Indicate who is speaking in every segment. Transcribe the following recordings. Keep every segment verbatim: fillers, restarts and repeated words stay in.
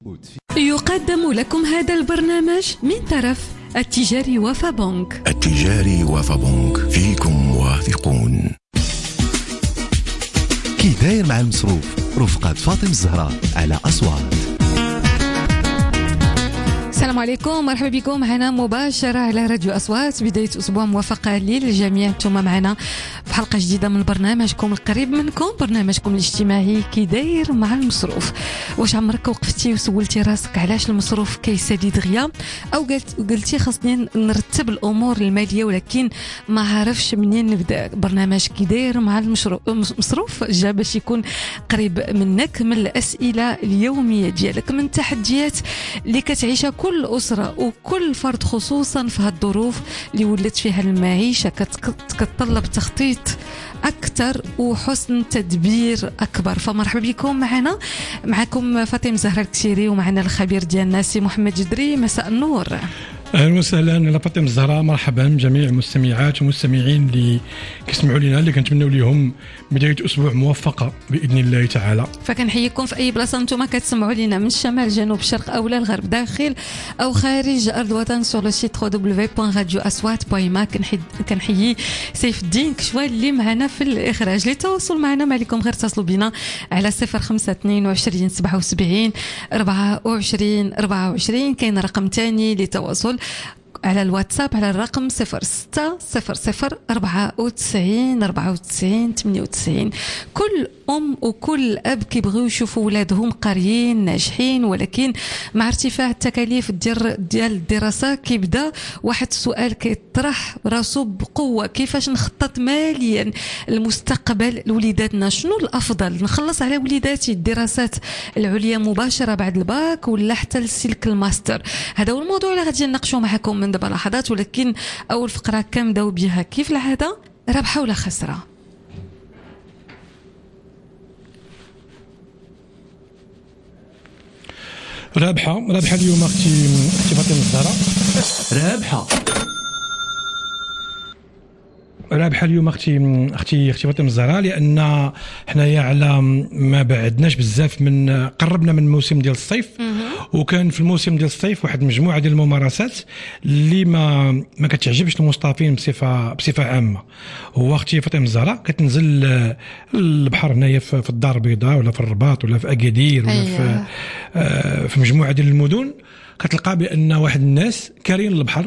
Speaker 1: يقدم لكم هذا البرنامج من طرف التجاري وفا بنك.
Speaker 2: التجاري وفا بنك، فيكم واثقون.
Speaker 3: كي داير مع المصروف، رفقة فاطمة الزهراء على أصوات.
Speaker 1: السلام عليكم، مرحبا بكم معنا مباشرة على راديو أصوات. بداية أسبوع موفقة للجميع. انتم معنا في حلقة جديدة من برنامجكم القريب منكم، برنامجكم الاجتماعي كي داير مع المصروف. واش عمرك وقفتي وسولتي راسك علاش المصروف كيسالي دغيا، او قلت قلتي خاصني نرتب الأمور المالية ولكن ما عارفش منين نبدأ؟ برنامج كي داير مع المصروف جا باش يكون قريب منك، من الأسئلة اليومية ديالك، من التحديات اللي كتعيشها كل كل أسرة وكل فرد، خصوصا في هالظروف اللي ولات فيها المعيشة كتطلب تخطيط أكثر وحسن تدبير أكبر. فمرحبا بكم معنا، معكم فاطمة الزهراء الكسيري، ومعنا الخبير ديالنا سي محمد جدري. مساء النور.
Speaker 4: اهلا وسهلا على فاطمه الزهراء، مرحبا بجميع المستمعات والمستمعين اللي كيسمعوا لنا، اللي كنتمنوا لهم بدايه اسبوع موفقه باذن الله تعالى.
Speaker 1: فكنحييكم في اي بلاصه انتم كتسمعوا لنا، من الشمال جنوب الشرق او الغرب، داخل او خارج ارض الوطن، سور لو سيت دبليو دبليو دبليو بوين راديو اصوات بوين ما. كنحيي سيف الدين كشوال اللي معنا في الاخراج. للتواصل معنا ما عليكم غير اتصلوا بنا على صفر خمسة اثنين وعشرين سبعة وسبعين أربعة وعشرين أربعة وعشرين. كاين رقم ثاني للتواصل على الواتساب على الرقم صفر ستة صفر صفر أربعة وتسعين أربعة وتسعين ثمانية وتسعين. كل أم وكل أب كيبغيو يشوفوا ولادهم قاريين ناجحين، ولكن مع ارتفاع التكاليف ديال الدراسة كيبدا واحد السؤال كيطرح راسو بقوة: كيفاش نخطط ماليا المستقبل لوليداتنا؟ شنو الأفضل، نخلص على وليداتي الدراسات العليا مباشرة بعد الباك ولا حتى السلك الماستر؟ هذا هو الموضوع اللي غادي نناقشوا معكم من دابا لحظات. ولكن أول فقرة كنبداو بها كيف العادة، ربحة ولا خسرة؟
Speaker 4: رابحة رابحة اليوم اختي اختي فاطمة الزهراء.
Speaker 3: رابحة
Speaker 4: رابحة اليوم اختي اختي اختي فاطمة الزهراء، لان حنايا على ما بعدناش بزاف من قربنا من الموسم ديال الصيف، وكان في الموسم ديال الصيف واحد المجموعه ديال الممارسات اللي ما ما كتعجبش المصطافين بصفه بصفه عامه. هو اختي فاطمة الزهراء كتنزل البحر هنايا في الدار البيضاء ولا في الرباط ولا في اكادير ولا في في مجموعه ديال المدن، كتلقى بان واحد الناس كارين البحر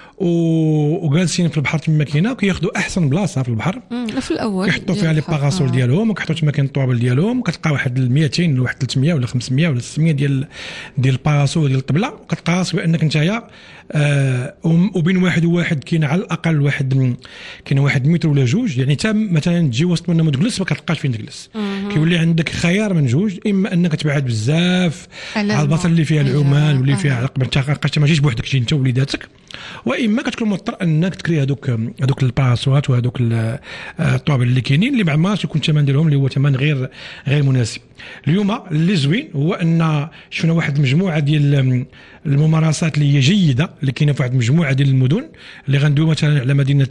Speaker 4: وجالسين في البحر تما كاينه، وكياخذوا احسن بلاصه في البحر
Speaker 1: في الاول،
Speaker 4: كيحطوا فيها لي باغاسول آه. ديالهم، وكيحطوا تما كاين الطوابل ديالهم، وكتلقى واحد مئتين ولا واحد ثلاثمية ولا خمسمية ولا ستمية ديال ديال الباغاسول ديال الطبله، وكتلقى راسك بانك نتايا آه وبين واحد وواحد كاين على الاقل واحد كاين واحد متر ولا جوج، يعني حتى مثلا تجي وسط منهم تجلس ما كتلقاش فين تجلس. كيولي عندك خيار من جوج: اما انك تبعد بزاف على البلاصه اللي فيها العمال واللي فيها على قبل انت ما تجيش بوحدك، تجي انت ووليداتك، واما كتكون مضطر انك تكري هذوك هذوك الباراسوات وهذوك الطوابل اللي كاينين اللي ما يكون الثمن ديالهم اللي هو ثمن غير غير مناسب. اليوم اللي زوين هو ان شفنا واحد المجموعه ديال الممارسات اللي هي جيده اللي كاينه في واحد المجموعه ديال المدن اللي غندوي مثلا على مدينه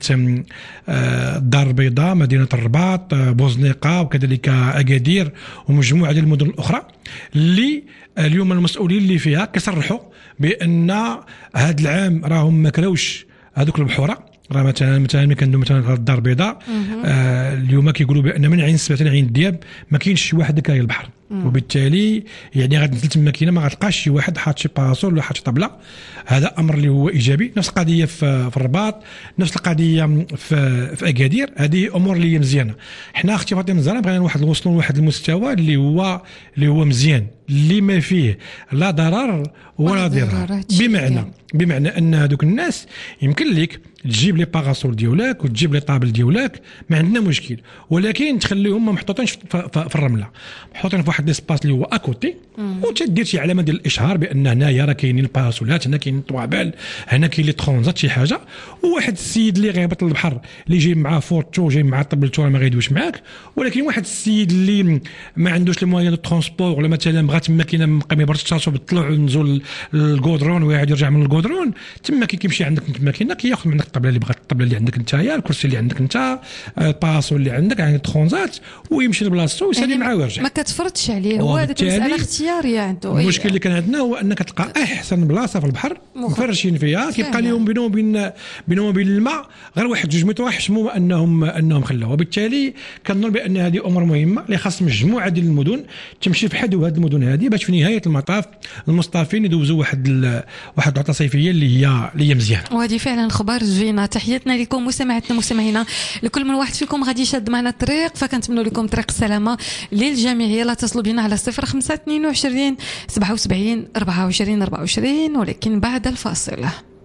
Speaker 4: الدار البيضاء، مدينه الرباط، بوزنيقه، وكذلك اكادير ومجموعه ديال المدن الاخرى، اللي اليوم المسؤولين اللي فيها كيصرحوا بان هذا العام راهم ما كراوش هذوك البحوره. راه مثلا مثلا ملي كندوي مثلا الدار البيضاء آه اليوم كيقولوا بان من عين السبت حتى عين الدياب ما كاينش شي واحد كاين البحر، وبالتالي يعني غتنزل تما كاينه ما غتلقاش شي واحد حاط شي باراسول ولا حاط شي طبله. هذا امر اللي هو ايجابي. نفس القضيه في, في الرباط، نفس القضيه في في اكادير. هذه امور اللي هي مزيانه. حنا اختي فاطمه الزهراء بغينا واحد نوصلوا لواحد المستوى اللي هو اللي هو مزيان، اللي ما فيه لا ضرر ولا ضرار. بمعنى بمعنى ان هذوك الناس يمكن لك تجيب لي باغاسول ديالك وتجيب لي طابل ديالك، ما عندنا مشكل، ولكن تخليهم محطوطين في الرمله، محطوطين في واحد ليسباس اللي هو اكوتي، وتدير شي علامه ديال الاشهار بان هنايا راه كاينين الباراسولات، هنا كاين الطوابل، هنا كاين لي ترونزات شي حاجه. وواحد السيد اللي غيهبط للبحر اللي جاي معاه فورتو جاي معاه طبلتو ما غيدويش معاك، ولكن واحد السيد اللي ما عندوش لي موان دو ترونسبور ولا مثلا بغى تما كاين ما يبردش راسو بالطلوع ونزول الكودرون ويعاد يرجع من الكودرون، تما كيمشي عندك تما كاين كياخذ منك الطبله اللي بغات، الطبله اللي عندك نتايا، الكرسي اللي عندك انت، الباسو اللي عندك، يعني ترونزات، ويمشي لبلاصتو ويسالي معاه ويرجع.
Speaker 1: ما كتفرضش يمشي عليه، هو هذيك المساله اختياريه عنده.
Speaker 4: المشكل اللي كان عندنا هو انك تلقى احسن بلاصه في البحر مفرشين فيها، كيبقى لهم بينهم وبين بينهم وبين الماء غير واحد جوج متر حشموا انهم انهم خلاوه. وبالتالي كنظن بان هذه امور مهمه اللي خاص مجموعه ديال المدن تمشي في حدو هذه المدن هذه باش في نهايه المطاف المصطافين يدوزوا واحد ال... واحد العطله صيفيه اللي هي اللي هي مزيانه.
Speaker 1: وهذه فعلا خبر زوينه. تحياتنا لكم مستمعاتنا مستمعينا، لكل من واحد فيكم غادي يشد معنا الطريق، فكنتمنوا لكم طريق السلامه للجميع. يلا اتصلوا بنا على صفر خمسة اثنين وعشرين سبعة وسبعين أربعة وعشرين أربعة وعشرين، ولكن بعد الفاصل.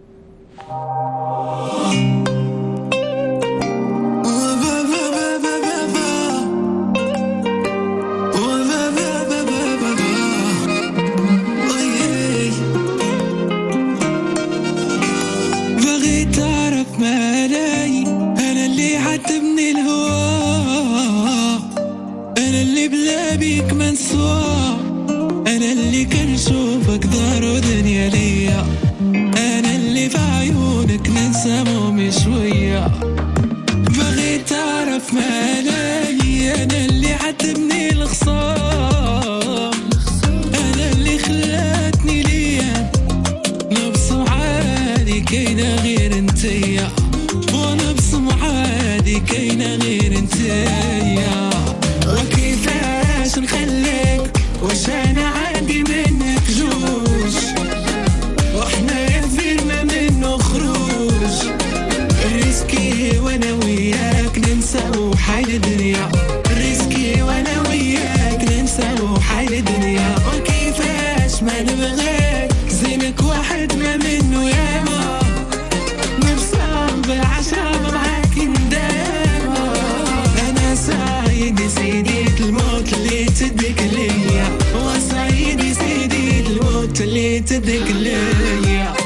Speaker 5: عتبني الهوى، أنا اللي بلا بيك منسوى، أنا اللي كنشوفك دار ودنيا ليا، أنا اللي في عيونك ننسى مومي شوية. بغيت أعرف مالي، أنا اللي عتبني الخصام، أنا اللي خلاتني ليا نبصم عادي كاينة غير انتيا، ونبصم عادي كاينة غير انتيا. وكيفاش نخليك واش انا عندي منك جوج، وحنا يفير ما منه خروج، ريسكي وانا وياك ننسى حال الدنيا، ريسكي وانا وياك ننسى حال الدنيا. وكيفاش ما نبغيك زينك واحد ما منه ياما، نبصم بالعشرة معاك نداما، انا سايدي سيدي الموت اللي تدك ليا، وسايدي سيدي الموت اللي تدك ليا.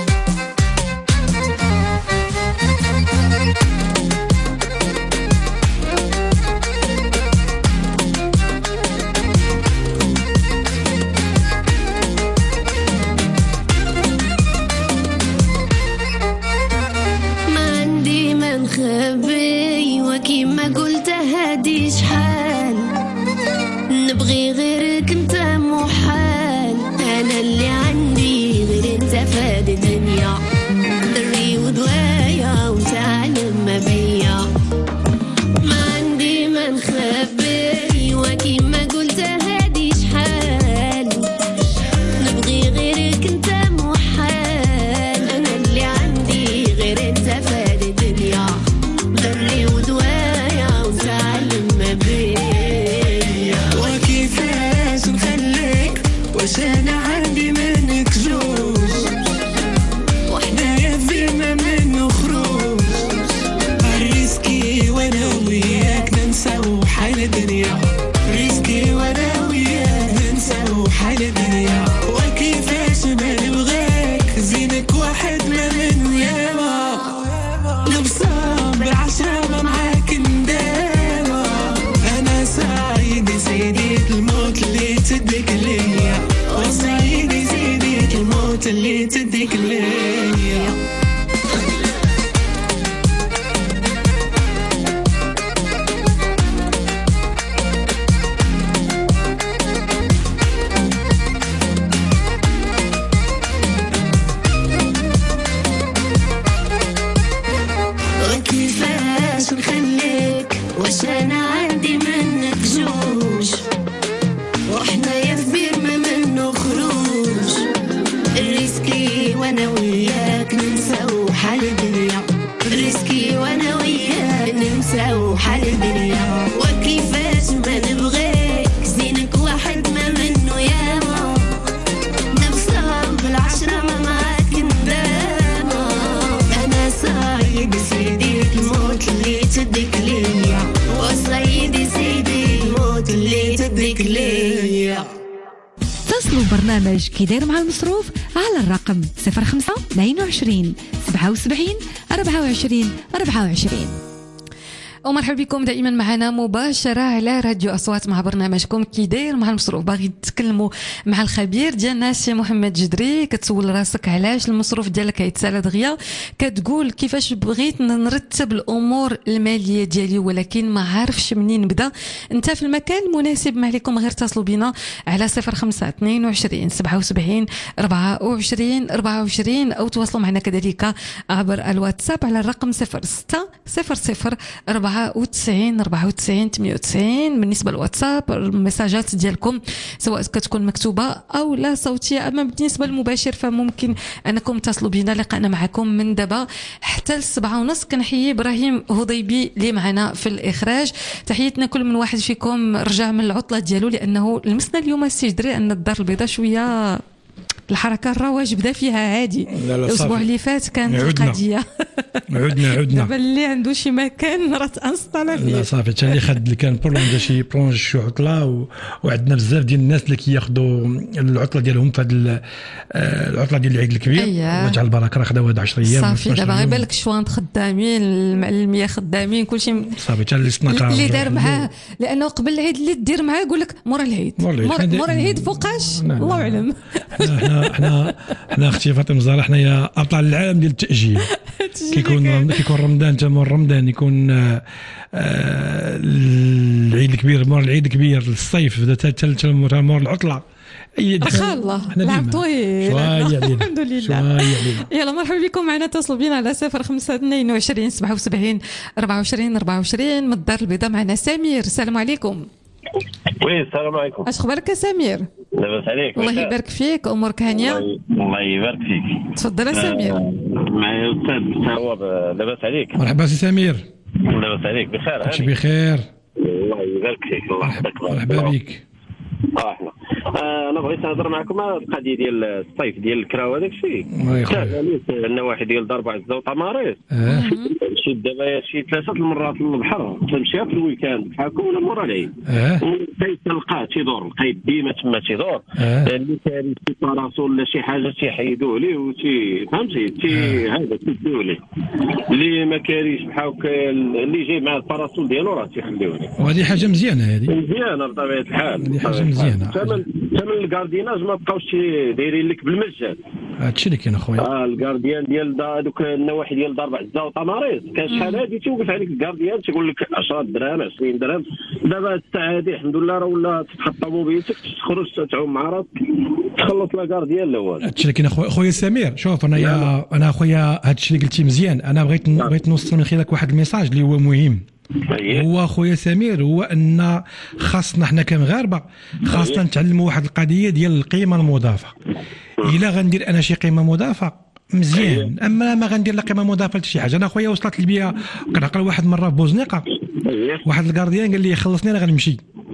Speaker 6: نخبي وكيما قلت هادي شحال، نبغي غيرك انت محال، انا اللي عندي غير انت فاد الدنيا، دري ودوايا وتعلم ما بيا. ما عندي ما نخبي وكيما قلت هادي شحال، نبغي غيرك انت محال، انا اللي عندي غير انت فاد الدنيا، دري ودوايا وتعلم ما بيا.
Speaker 5: وكيفاش نخليك واش انا عندي منك جوج، وحنا يفينا منه خروج، ريسكي وانا وياك ننسى حال الدنيا، ريسكي وانا وياك ننسى حال الدنيا. وكيفاش ما نبغيك زينك واحد ما منه ياما، نبصم بالعشرة معاك نداما، انا سايدي سيدي الموت اللي تدك ليا، وسايدي سيدي الموت اللي تدك ليا. وكيفاش نخليك واش انا عندي منك جوج، وحنا يفير ما منه خروج، ريسكي وانا وياك ننسى حال الدنيا، ريسكي وانا وياك ننسى حال الدنيا. وكيفاش ما نبغيك زينك واحد ما منه ياما، نبصم بالعشرة ما معاك نداما، انا سايدي سيدي الموت اللي تدك ليا، وسايدي سيدي الموت اللي تدك ليا.
Speaker 7: تصلوا برنامج كيدير مع المصروف على الرقم صفر خمسة اثنين وعشرين سبعة وسبعين أربعة وعشرين أربعة وعشرين.
Speaker 1: ومرحبا بكم دائما معنا مباشرة على راديو أصوات مع برنامجكم كي داير مع المصروف. باغي تكلموا مع الخبير ديالنا سي محمد جدري، كتسول راسك علاش المصروف ديالك يتسالى دغيا، كتقول كيفاش بغيت نرتب الأمور المالية ديالي ولكن ما عارفش منين نبدا. انت في المكان المناسب، ما عليكم غير اتصلوا بنا على صفر خمسة اثنين وعشرين سبعة وسبعين أربعة وعشرين أربعة وعشرين أو تواصلوا معنا كذلك عبر الواتساب على الرقم صفر ستة صفر صفر أربعة وتسعين أربعة وتسعين ثمانية وتسعين. بالنسبة للواتساب المساجات ديالكم سواء كتكون مكتوبة أو لا صوتية، أما بالنسبة للمباشر فممكن أنكم تصلوا بنا. لقانا معكم من دابا حتى السبعة ونص. كنحيي إبراهيم هضيبي اللي معنا في الإخراج. تحياتنا كل من واحد فيكم رجع من العطلة ديالو، لأنه لمسنا اليوم السي جدري أن الدار البيضاء شوية الحركه الرواج بدا فيها عادي. الاسبوع اللي فات كانت القضيه
Speaker 4: عدنا عدنا
Speaker 1: دابا اللي عنده شي مكان راه تانستالا فيه.
Speaker 4: لا صافي، حتى اللي خد اللي كان برولونج شي برونج شي عطله و... وعندنا بزاف ديال الناس اللي كياخذوا العطله ديالهم في هذه العطله ديال العيد الكبير.
Speaker 1: أيه.
Speaker 4: وجع البركه راه خداو هاد عشرة ايام
Speaker 1: صافي. دابا غير بالك شوانت خدامين، المعلميه خدامين، كلشي
Speaker 4: صافي. حتى اللي سناكر
Speaker 1: اللي دار معاه، لانه قبل العيد اللي دير معاه يقول لك مورا العيد مورا العيد فوقاش الله اعلم.
Speaker 4: احنا احنا احنا اختي فاطمه الزهراء حنايا ابطال العالم ديال التاجيل. كيكون كيكون رمضان حتى مور رمضان يكون آه العيد الكبير مور العيد الكبير الصيف حتى مور العطله.
Speaker 1: اخا الله لعب طويل الحمد لله. يلا مرحبا بكم معنا، اتصلوا بنا على صفر خمسة اثنين وعشرين سبعة وسبعين أربعة وعشرين أربعة وعشرين. من الدار البيضاء معنا سمير. السلام عليكم.
Speaker 8: وي السلام عليكم.
Speaker 1: اش اخبارك يا سمير؟
Speaker 8: لاباس عليك؟
Speaker 1: الله يبارك فيك، امورك هانيه؟
Speaker 8: الله يبارك فيك.
Speaker 1: تفضل يا سمير.
Speaker 8: معايا استاذ ثواب. لاباس عليك؟
Speaker 4: مرحبا سي سمير.
Speaker 8: لاباس عليك؟ بخير؟
Speaker 4: هاني بخير
Speaker 8: الله يبارك فيك. الله يحفظك.
Speaker 4: مرحبا بك.
Speaker 8: اه احنا آه انا بغيت نهضر معكم على القضيه ديال الصيف ديال الكرا وداك الشيء. كان النواحي ديال ضربه عزه وطماريس.
Speaker 4: اه
Speaker 8: مشيت دابا شي ثلاثه المرات للبحر، تمشي في الويكاند بحالكم ولا مورا العيد.
Speaker 4: اه
Speaker 8: لقيت تلقاه تيدور، لقيت ديما تما تيدور. اللي كان شي باراسول ولا شي حاجه تيحيدوه ليه وتي فهمتي تي هذا تيدوه ليه. اللي ما كاريش بحال اللي جاي مع الباراسول ديالو راه تيخليوه ليه.
Speaker 4: وهذه حاجه مزيانه، هذه
Speaker 8: مزيانه بطبيعه الحال.
Speaker 4: هذه حاجه مزيانه.
Speaker 8: ثمن ثمن الكارديناج ما بقاوش دايرين لك بالمجان.
Speaker 4: هادشي اللي كاين اخويا.
Speaker 8: اه الكارديان ديال دوك النواحي ديال ضرب عزه وطماريس كان شحال هادي تيوقف عليك الكارديان تيقول لك عشرة دراهم عشرين درهم. دابا الساعه هادي الحمد لله راه ولا تحط طوموبيلتك تخرج تعوم مع راسك تخلص لاكارديان الاول.
Speaker 4: هادشي اللي كاين اخويا. خويا سمير شوف انا يا انا اخويا هادشي اللي قلتي مزيان. انا بغيت بغيت نوصل من خلالك واحد الميساج اللي هو مهم. هو خويا سمير هو ان خاصنا حنا كمغاربه خاصنا نتعلموا واحد القضيه ديال القيمه المضافه. الا غندير انا شي قيمه مضافه مزيان، اما ما غندير لا قيمه مضافه لشي حاجه. انا خويا وصلت لي بيا كنعقل واحد مره في بوزنيقه واحد الكارديان قال لي خلصني انا غنمشي،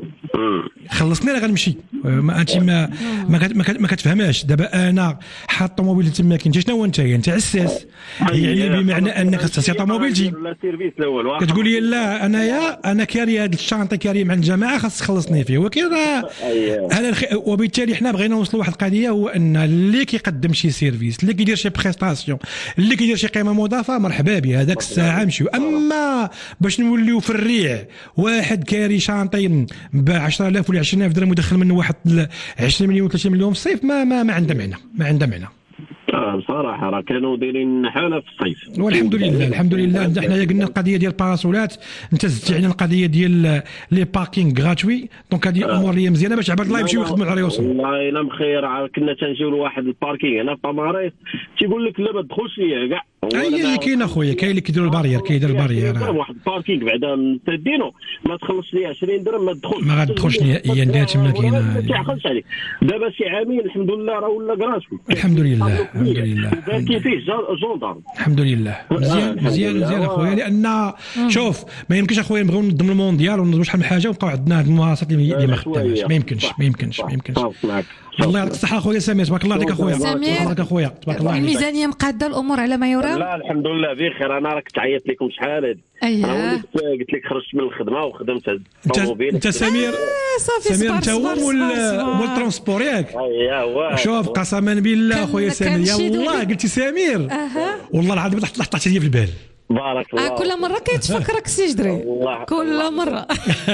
Speaker 4: خلصني انا غنمشي. ما انت ما ما, ما كتفهمهاش. دابا انا حاط طوموبيل تما كاين شنو هو انت انت عساس، يعني بمعنى انك تستعطي طوموبيلتي كتقول لي لا انايا انا كاري هذا الشانطي كاري مع الجماعه خاص تخلصني فيه. ولكن انا الخ... وبالتالي حنا بغينا نوصلوا واحد القضيه هو ان اللي كيقدم شي سيرفيس اللي كيدير شي بريستاسيون اللي كيدير شي قيمه مضافه مرحبا به هذاك الساعه نمشيو. اما باش نوليو في الريع واحد كاري شانطي ب عشرة آلاف ولا عشرين ألف درهم ودخل منه واحد عشرين مليون ثلاثين مليون في الصيف ما ما, ما عنده معنى ما عنده معنى.
Speaker 8: اه بصراحه راه كانوا دايرين حاله في الصيف.
Speaker 4: والحمد لله الحمد لله حنا قلنا القضيه ديال الباراسولات انت زدتي علينا القضيه ديال لي باركينغ غراتوي. دونك هذه امور اللي مزيانه باش عباد الله يمشيو يخدموا على يوصل.
Speaker 8: والله الا مخير. كنا تنجيو لواحد الباركينغ هنا في طماريس تيقول لك لا ما تدخلش ليا كاع.
Speaker 4: هي اللي كاين اخويا، كاين اللي كيديروا البارير كيدير البارير
Speaker 8: واحد الباركينغ بعدا مسدينو ما تخلصش ليه عشرين درهم ما تدخلش
Speaker 4: ما غتدخلش نهائيا. داير تما كاين
Speaker 8: ما كيعقلش عليك. دابا شي عامين الحمد لله راه ولا كراسو
Speaker 4: الحمد لله الحمد لله
Speaker 8: كاين فيه جوندار
Speaker 4: الحمد لله. مزيان مزيان مزيان اخويا. لان شوف ما يمكنش اخويا نبغيو ننظموا المونديال وننظموا شحال من حاجه ونبقاو عندنا هاد الممارسات اللي ما خداماش. ما يمكنش ما يمكنش ما يمكنش. الله يعطيك الصحه اخويا سمير. تبارك الله عليك اخويا.
Speaker 1: تبارك
Speaker 4: اخويا تبارك الله عليك.
Speaker 1: الميزانيه مقاده الامور على ما يرام؟
Speaker 8: لا الحمد لله بخير. انا راك تعيط لكم شحال هادي.
Speaker 1: اييه
Speaker 8: قلت لك خرجت من الخدمه وخدمت الطوموبيل.
Speaker 4: انت سمير سمير انت هو مول مول الترونسبور ياك؟
Speaker 8: اييه هو.
Speaker 4: شوف قسما بالله اخويا سمير يا الله قلتي سمير والله العظيم طلعت لي في البال
Speaker 8: بارك الله.
Speaker 1: آه كل مره كيتفكرك سي جدري كل مره.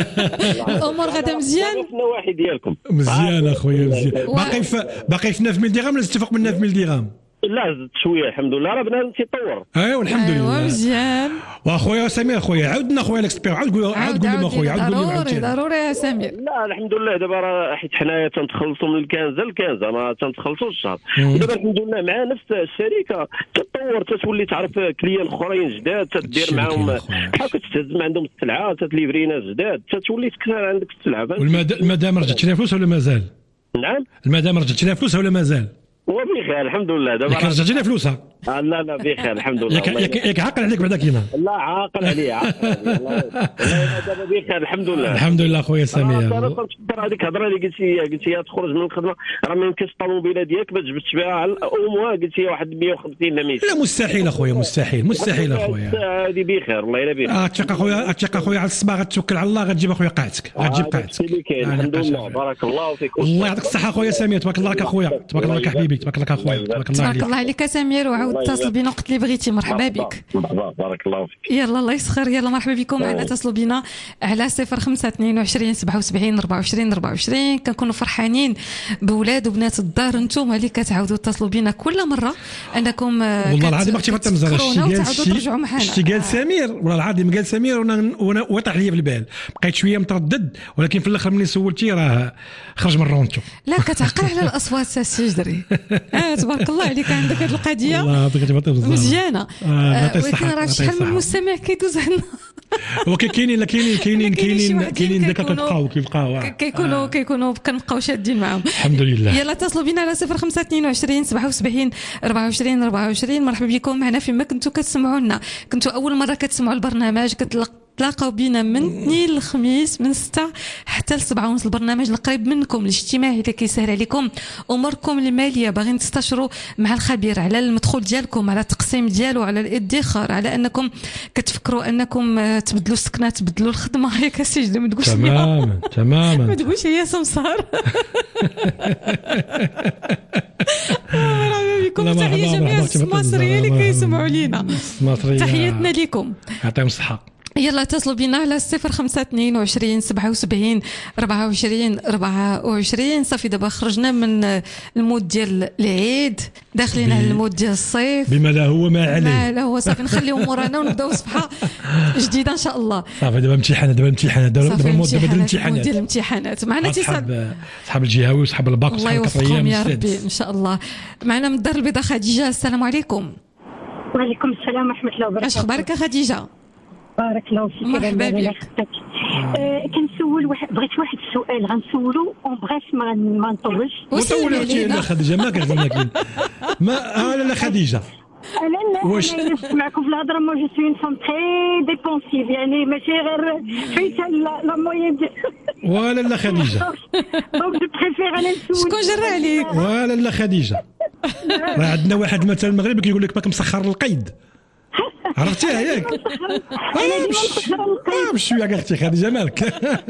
Speaker 1: الامور غادا مزيان
Speaker 8: في النواحي ديالكم.
Speaker 4: مزيان اخويا مزيان. باقي في باقي في تسعة آلاف درهم ولا تفوق من تسعة آلاف درهم؟
Speaker 8: لا زدت شويه الحمد لله راه بنادم تيطور.
Speaker 4: ايوا الحمد لله.
Speaker 1: ايوا مزيان.
Speaker 4: واخويا سمير خويا عاودنا خويا الاكسبير عاود قول عاود قول لنا خويا عاود قول لنا
Speaker 1: ضروري ضروري يا سمير.
Speaker 8: لا الحمد لله دابا راه حيت حنايا تنتخلصوا من الكنزه للكنزه ما تنتخلصوش الشهر. دابا الحمد لله مع نفس الشركه تطور تتولي تعرف كليان اخرين جداد تدير معاهم بحال كتهز من عندهم السلعه تتليفرينا جداد تتولي تكثر عندك السلعه.
Speaker 4: والمدام رجعت لها فلوس ولا مازال؟
Speaker 8: نعم
Speaker 4: المدام رجعت لها فلوس ولا مازال؟
Speaker 8: وبخير الحمد لله دابا
Speaker 4: ياك رجعتي لها فلوسها؟
Speaker 8: آه لا لا بخير الحمد لله.
Speaker 4: ياك ياك عاقل عليك بعدا كيما؟
Speaker 8: لا عاقل عليا عاقل عليا دابا بخير الحمد لله.
Speaker 4: الحمد لله خويا سمير.
Speaker 8: انا كنتفكر هذيك الهضره اللي قلتي قلتي تخرج من الخدمه راه ما يمكنش الطوموبيله ديالك ما تجبدش بها على الاموا قلتي واحد مية وخمسين لا مية.
Speaker 4: لا مستحيل اخويا مستحيل مستحيل اخويا.
Speaker 8: هذه بخير الله الا بخير.
Speaker 4: اتيق اخويا اتيق اخويا على الصباح غتوكل على الله غتجيب اخويا قاعتك غتجيب قاعتك.
Speaker 8: الحمد لله بارك الله فيك.
Speaker 4: الله يعطيك الصحه اخويا سمير تبارك الله لك اخويا تبارك الله لك حبيبي تبارك الله اخويا تبارك الله عليك.
Speaker 1: تبارك الله عليك سمير وعاود اتصل بنا وقت اللي بغيتي. مرحبا بك.
Speaker 8: مرحبا بارك الله فيك.
Speaker 1: يلا الله يسخر. يلا مرحبا بكم معنا. اتصلوا بنا على صفر خمسة اثنين وعشرين سبعة وسبعين أربعة وعشرين أربعة وعشرين. كنكونوا فرحانين بولاد وبنات الدار انتم اللي كتعاودوا تتصلوا بنا كل مره انكم
Speaker 4: والله العظيم اختي فاطمه مزرعه
Speaker 1: شتي قال
Speaker 4: شتي قال سمير والله العظيم قال سمير وانا وطاح لي في البال بقيت شويه متردد ولكن في الاخر ملي سولتي راه خرج من رونتو.
Speaker 1: لا كتعقل على الاصوات سي جدري. اه تبارك الله عليك عندك هذه القضيه مزيانه. ولكن راه شحال من مستمع كيدوز عندنا.
Speaker 4: هو كاينين كاينين كاينين كاينين كاينين ذاك كيبقاو كيبقاو
Speaker 1: كيكونوا كيكونوا كنبقاو شادين معاهم.
Speaker 4: الحمد لله.
Speaker 1: يلا اتصلوا بنا على صفر خمسة اثنين وعشرين سبعة وسبعين أربعة وعشرين أربعة وعشرين. مرحبا بكم معنا فيما كنتوا كتسمعونا. كنتوا اول مره كتسمعوا البرنامج كتلاقاو بينا من اثنين الخميس من ستة حتى ل سبعة ونص. البرنامج القريب منكم الاجتماعي اللي كيسهل عليكم اموركم الماليه. باغيين تستشروا مع الخبير على المدخول ديالكم على التقسيم ديالو على الادخار على انكم كتفكروا انكم تبدلوا السكنه تبدلوا الخدمه. ياك سجل ما تقولش
Speaker 4: تماما تماما ما
Speaker 1: تقولش هي سمسار. مرحبا بكم. تحيه جميع السماسريين اللي كيسمعوا لينا تحياتنا لكم
Speaker 4: يعطيهم الصحه.
Speaker 1: يلا اتصلوا بنا على صفر خمسة اثنين وعشرين سبعة وسبعين أربعة وعشرين أربعة وعشرين. صافي دابا خرجنا من المود ديال العيد داخلين على المود ديال الصيف
Speaker 4: بما لا هو ما عليه.
Speaker 1: لا لا هو صافي نخليو مورانا ونبداو صفحه جديده ان شاء الله.
Speaker 4: صافي دابا امتحانات دابا امتحانات دابا المود دابا الامتحانات
Speaker 1: ديال الامتحانات. معنا
Speaker 4: اتصال صحاب الجهوي وصحاب الباك
Speaker 1: وصحاب الكطريه يا ربي ان شاء الله. معنا من الدار البيضاء خديجه. السلام عليكم.
Speaker 9: وعليكم السلام ورحمه الله وبركاته.
Speaker 1: اش اخبارك يا خديجه؟
Speaker 9: بارك الله فيك.
Speaker 1: مرحبا بك.
Speaker 9: آه كنسول واحد بغيت واحد السؤال غنسولو اون بغيت ما ما نطولش.
Speaker 4: وسولي اختي لا خديجه ما كنعرفك ما اه لا خديجه
Speaker 9: انا واش نسمعكم في الهضره مو جو سوي اون فام تري ديبونسيف يعني ماشي غير فايت لا موين
Speaker 4: ولا لا خديجه
Speaker 9: دونك جو بريفير انا نسول
Speaker 1: شكون جرى عليك
Speaker 4: ولا لا خديجه. راه عندنا واحد مثل المغرب كيقول لك باك مسخر القيد عرفتيها ياك؟
Speaker 9: انا ديما مسخر القيد
Speaker 4: بشويه كاع اختي خديجه مالك.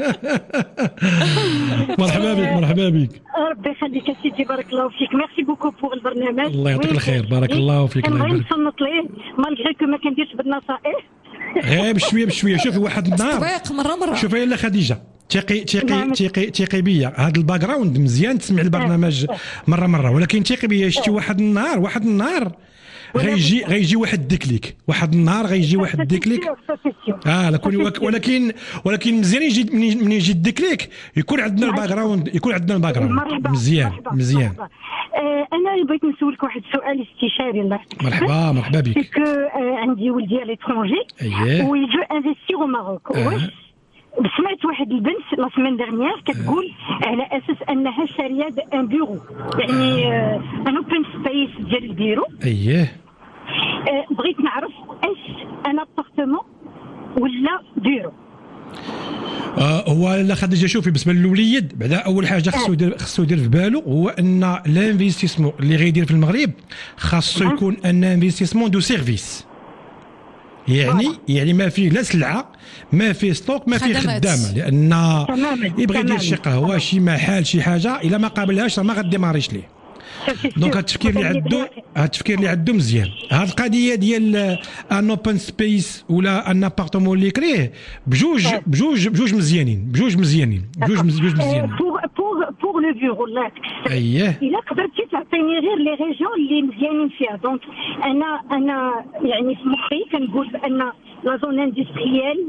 Speaker 4: مرحبا بك مرحبا بك.
Speaker 9: ربي يخليك يا سيدي بارك الله فيك. ميرسي بوكو بوغ البرنامج.
Speaker 4: الله يعطيك الخير بارك الله فيك. الله يبارك.
Speaker 9: كنصنت ليه مالغري كو ما كنديرش بالنصائح
Speaker 4: غير بشويه بشويه. شوفي واحد النهار
Speaker 1: مره مره
Speaker 4: شوفي لا خديجه تيقي تيقي تيقي تيقي بيا هذا الباك جراوند مزيان تسمع البرنامج مره مره ولكن تيقي بيا شتي واحد النهار واحد النهار غيجي غيجي واحد ديكليك واحد النهار غيجي واحد ديكليك اه لكن ولكن ولكن مزيان يجي من يجي الديكليك يكون عندنا الباك جراوند يكون عندنا الباك جراوند مزيان مزيان.
Speaker 9: انا بغيت نسولك واحد السؤال استشاري الله يحفظك.
Speaker 4: مرحبا مرحبا بك.
Speaker 9: كو عندي ولدي على ليترونجي ويجو انفستيغ او ماروك. واش سمعت واحد البنت لا سيمين ديرنيير كتقول على اساس انها شاريه ان بيرو يعني ان اوبن سبيس ديال البيرو.
Speaker 4: اييه
Speaker 9: بغيت نعرف اش انا ابارتمون ولا بيرو.
Speaker 4: آه هو لا خديجه شوفي بالنسبه للوليد بعدا اول حاجه خصو يدير خصو يدير في بالو هو ان لانفستيسمون اللي غيدير في المغرب خاصو يكون ان انفستيسمون دو سيرفيس يعني يعني ما فيه لا سلعه ما فيه ستوك ما فيه خدامه لان يبغي يدير شي قهوه شي محل شي حاجه الا ما قابلهاش راه ما غاديماريش ليه. دونك هاد التفكير اللي عنده هاد التفكير اللي عنده مزيان. هاد القضيه ديال ان اوبن سبيس ولا ان ابارتمون اللي كريه بجوج بجوج بجوج مزيانين بجوج مزيانين بجوج بجوج مزيانين
Speaker 9: بور بور بور لو بيرو لا
Speaker 4: اييه
Speaker 9: الا قدرتي تعطيني غير لي ريجيون اللي مزيانين فيها. دونك انا انا يعني في مخي كنقول بان لا زون اندستريال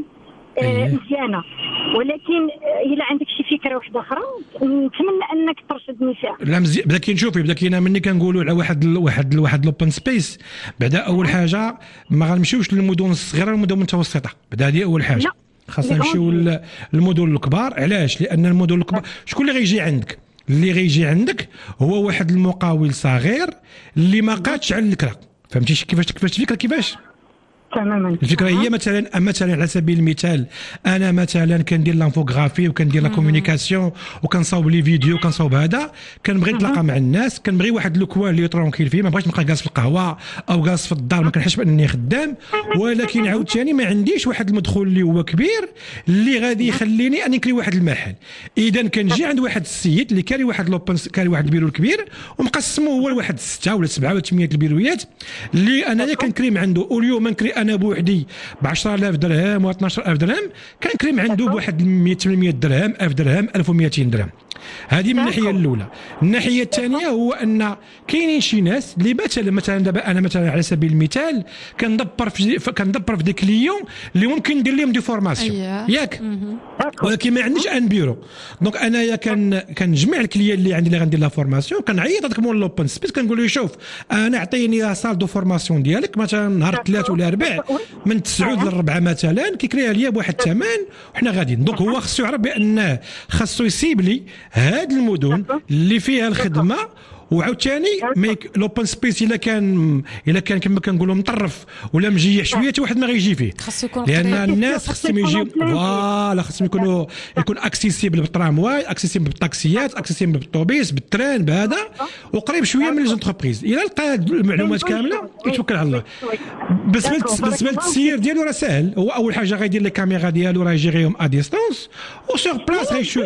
Speaker 9: مزيانه، ولكن الا عندك شي فكره واحده اخرى نتمنى انك ترشدني فيها.
Speaker 4: لا مزيان. بدا كنشوفي بدا كاينه مني كنقولوا على واحد ال واحد ال واحد لوبن سبيس. بعدا اول حاجه ما غنمشيوش للمدن الصغيره والمدن المتوسطه، بدا هذه اول حاجه. خاصنا نمشيو للمدن الكبار. علاش؟ لان المدن الكبار شكون اللي غيجي عندك؟ اللي غيجي عندك هو واحد المقاول صغير اللي ما قادش على الكرا. فهمتي كيفاش كيفاش الفكره كيفاش؟
Speaker 9: تماما.
Speaker 4: الفكره هي مثلا مثلا على سبيل المثال انا مثلا كندير لانفوغرافي وكندير لا كومونيكاسيون وكنصاوب لي فيديو وكنصاوب هذا. كنبغي نتلاقى مع الناس، كنبغي واحد لوكوان اللي ترونكيل فيه، ما بغيتش نبقى جالس في القهوه او جالس في الدار ما كنحسش بانني خدام. ولكن عاوتاني ما عنديش واحد المدخول اللي هو كبير اللي غادي يخليني اني نكري واحد المحل. اذا كنجي عند واحد السيد اللي كاري واحد لوبن كاري واحد البيرو الكبير ومقسمه هو لواحد سته ولا سبعه ولا ثمانيه البيرويات اللي انايا كنكريم عنده. واليوم نكري انا بوحدي ب عشرة آلاف درهم و اثناش ألف درهم، كنكريم عنده بواحد ثمانمائة درهم ألف درهم ألف ومئتين درهم. هذه من الناحيه الاولى. الناحيه الثانيه هو ان كاينين شي ناس اللي مثلا مثلا دابا انا مثلا على سبيل المثال كندبر في كندبر في دي كليون اللي ممكن ندير لهم دي فورماسيون ياك، ولكن ما عنديش ان بيرو. دونك انايا كان كنجمع الكليان اللي عندي اللي غندير لها فورماسيون، كنعيط هذاك مول لوبن سبيس كنقول له شوف انا عطيني صال دو فورماسيون ديالك مثلا نهار الثلاث ولا الاربع من تسعة للربعة مثلا كيكريها ليا بواحد الثمن وحنا غاديين. دونك هو خصو يعرف بان خصو يسيب لي هاد المدن اللي فيها الخدمه. وعاوتاني لوبن سبيس الا كان الا كان كما كنقولوا مطرف ولا مجيح شويه حتى واحد ما غيجي فيه، لان الناس خصهم يجيو فوالا خصهم يكونوا يكون اكسيسيبل بالترامواي، اكسيسيبل بالطاكسيات، اكسيسيبل بالطوبيس بالتران بهذا، وقريب شويه من ليزونتربريز. الا لقى المعلومات كامله يتوكل على الله. بالنسبه بالنسبه للتسيير ديالو راه ساهل. هو اول حاجه غيدير لي كاميرا ديالو راه يجيريهم ا ديستونس وسور بلاص غيشوف.
Speaker 9: لا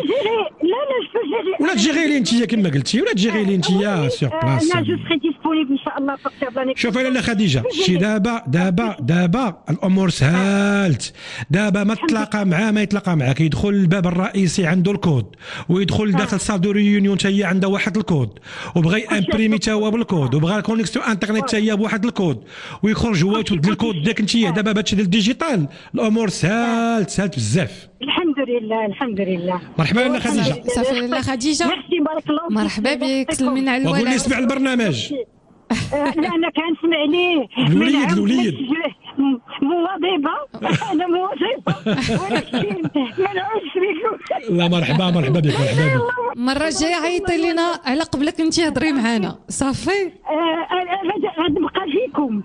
Speaker 9: لا جو جيري
Speaker 4: ولا تجيري لي انت كما قلتي ولا تجيري لي انت سور بلاص.
Speaker 9: انا جو سري ديسپونيبل ان شاء الله بارتير داني.
Speaker 4: شوفي لاله خديجه شي دابا دابا دابا الامور سهلت. دابا ما تلاقى معاه ما يتلاقى معاك، يدخل الباب الرئيسي عنده الكود ويدخل داخل صال دو ريونيون حتى هي عندها واحد الكود وبغى امبريمي حتى هو بالكود وبغى كونيكسيون انترنت حتى هي بواحد الكود ويخرج هو يتبدل الكود ديالك انت. دابا بهادشي ديال الديجيتال الامور سهلت سهلت بزاف.
Speaker 9: الحمد لله الحمد لله.
Speaker 4: مرحبا لاله خديجه.
Speaker 1: صافي لاله خديجه
Speaker 9: ميرسي بارك الله.
Speaker 1: مرحبا بك سلمينا على
Speaker 4: الولاد.
Speaker 1: الولاد.
Speaker 4: وقول لي سمع البرنامج.
Speaker 9: لا انا كنسمع ليه
Speaker 4: الوليد الوليد
Speaker 9: مواظبه انا مواظبه ولكن ما نعرفش بكم.
Speaker 4: لا مرحبا مرحبا بك مرحبا بك.
Speaker 1: المره الجايه عيطي لينا على قبلك انت هضري معانا صافي.
Speaker 9: انا غنبقى فيكم.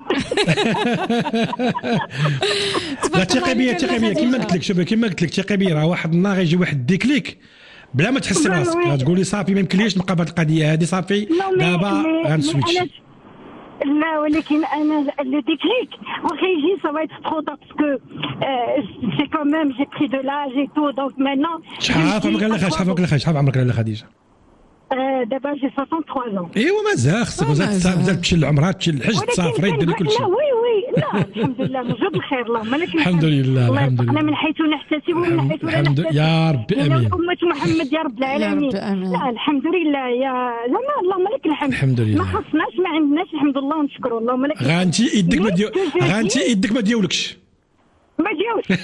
Speaker 4: لا ثقي بيا ثقي بيا كما قلت لك. شوفي كما قلت لك ثقي بيا راه واحد النهار يجي واحد الديكليك بلا ما تحس راسك غتقولي صافي ما يمكنليش نبقى بهذه القضيه هذه صافي دابا غنسويتش.
Speaker 9: لا ولكن انا لو ديكليك واخا يجي سا فا ترو طار باسكو سي كون ميم جي بري دو لاج اي تو دونك مانون.
Speaker 4: شحال عمرك لاله شحال عمرك لاله شحال عمرك لاله خديجه؟
Speaker 9: دابا جي ثلاثة وستين عام.
Speaker 4: ايوا مازال خصك مازال تمشي للعمره تمشي للحج تسافري دير كل شيء.
Speaker 9: لا وي وي لا الحمد لله موجود الخير اللهم لك
Speaker 4: الحمد لله الحمد لله.
Speaker 9: انا من حيث نحتسب ومن حيث لا نحتسب
Speaker 4: يا ربي امين.
Speaker 9: امه محمد يا رب العالمين. لا الحمد لله يا زعما اللهم لك الحمد.
Speaker 4: الحمد لله.
Speaker 9: ما خصناش ما عندناش الحمد لله ونشكروا اللهم لك.
Speaker 4: غانتي يدك ما ديو غانتي يدك ما ديولكش
Speaker 9: ما ديوش.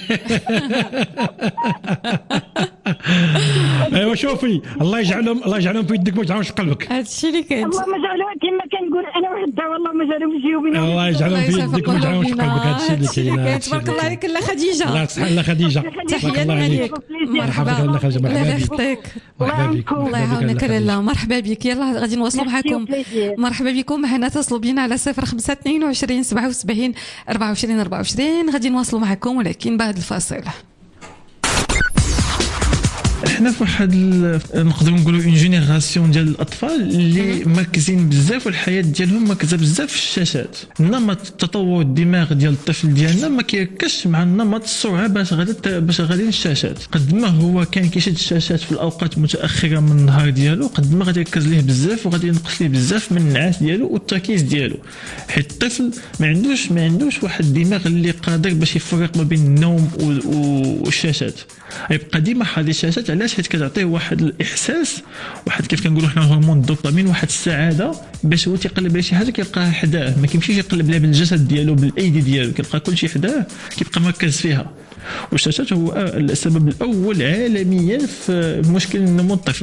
Speaker 4: ايوا شوفي الله يجعلهم الله يجعلهم في يدك ما يجعلهمش في قلبك.
Speaker 1: هذا الشيء اللي كاين.
Speaker 9: اللهم اجعلهم كما كنقول انا وحده والله ما جعلهم في جيوبنا.
Speaker 4: الله يجعلهم في يدك ما يجعلهمش في قلبك. هذا الشيء اللي كاين.
Speaker 1: تبارك الله عليك لاله خديجه.
Speaker 4: الله يصح لاله خديجه.
Speaker 1: تحيه لك.
Speaker 4: مرحبا لاله خديجه. مرحبا بك.
Speaker 1: مرحبا بك. الله يعاونك لاله. مرحبا بك. يلا غادي نواصلوا معكم. مرحبا بكم. معنا اتصلوا بينا على صفر خمسة اثنين وعشرين سبعة وسبعين أربعة وعشرين أربعة وعشرين. غادي نواصلوا معكم ولكن بعد الفاصل.
Speaker 10: حنا في واحد نقدروا نقولوا اون جينيراسيون ديال الاطفال اللي مركزين بزاف والحياه ديالهم مركزه بزاف في الشاشات. نمط تطور الدماغ ديال الطفل ديالنا ما كيركزش مع النمط السرعه باش غادي باش غادي الشاشات. قد ما هو كان كيشد الشاشات في الاوقات المتاخره من النهار ديالو قد ما غادي يركز ليه بزاف وغادي ينقص ليه بزاف من النعاس ديالو والتركيز ديالو. حيت الطفل ما عندوش ما عندوش واحد الدماغ اللي قادر باش يفرق ما بين النوم والشاشات. يبقى ديما حاضر الشاشات. علاش؟ حيت كتعطيه واحد الاحساس، واحد كيف كنقولوا حنا هرمون الدوبامين، واحد السعاده باش هو تيقلب على شي حاجه كيلقاها حداه، ما كيمشيش يقلب لها بالجسد ديالو بالايدي ديالو، كيلقى كلشي حداه كيبقى مركز فيها. والشاشات هو السبب الاول عالميا في مشكل النمو الطفل.